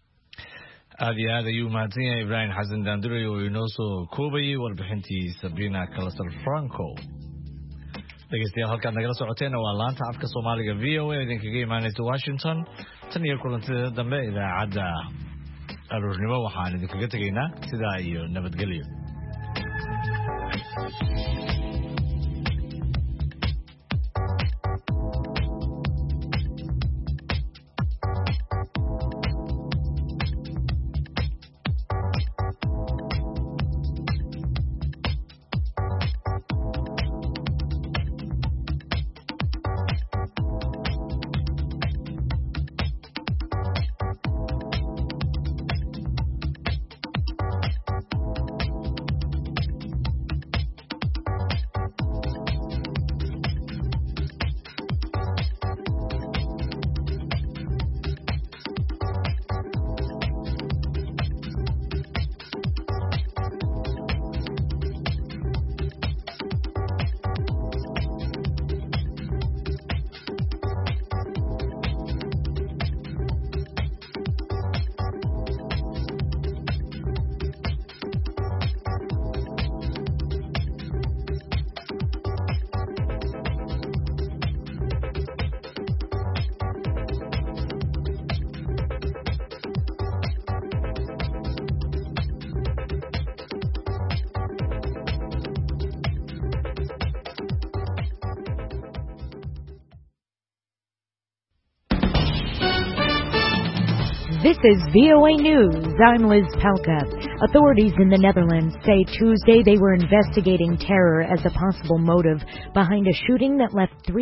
aad iyo aad ayuu mahadsan yahay Ibrahim Xasan Daandure oo inoo soo koobayay warbixintii Sabrina Calasar Franco. dhegeystayaal halkaad nagala socoteena waa laanta afka Soomaaliga VOA idinkaga imaanaysa Washington tan iyo kulantideeda dambe idaacadda aroornimo waxaan idinkaga tegaynaa sidaa iyo nabadgelyo. This is VOA News. I'm Liz Palka. Authorities in the Netherlands say Tuesday they were investigating terror as a possible motive behind a shooting that left 3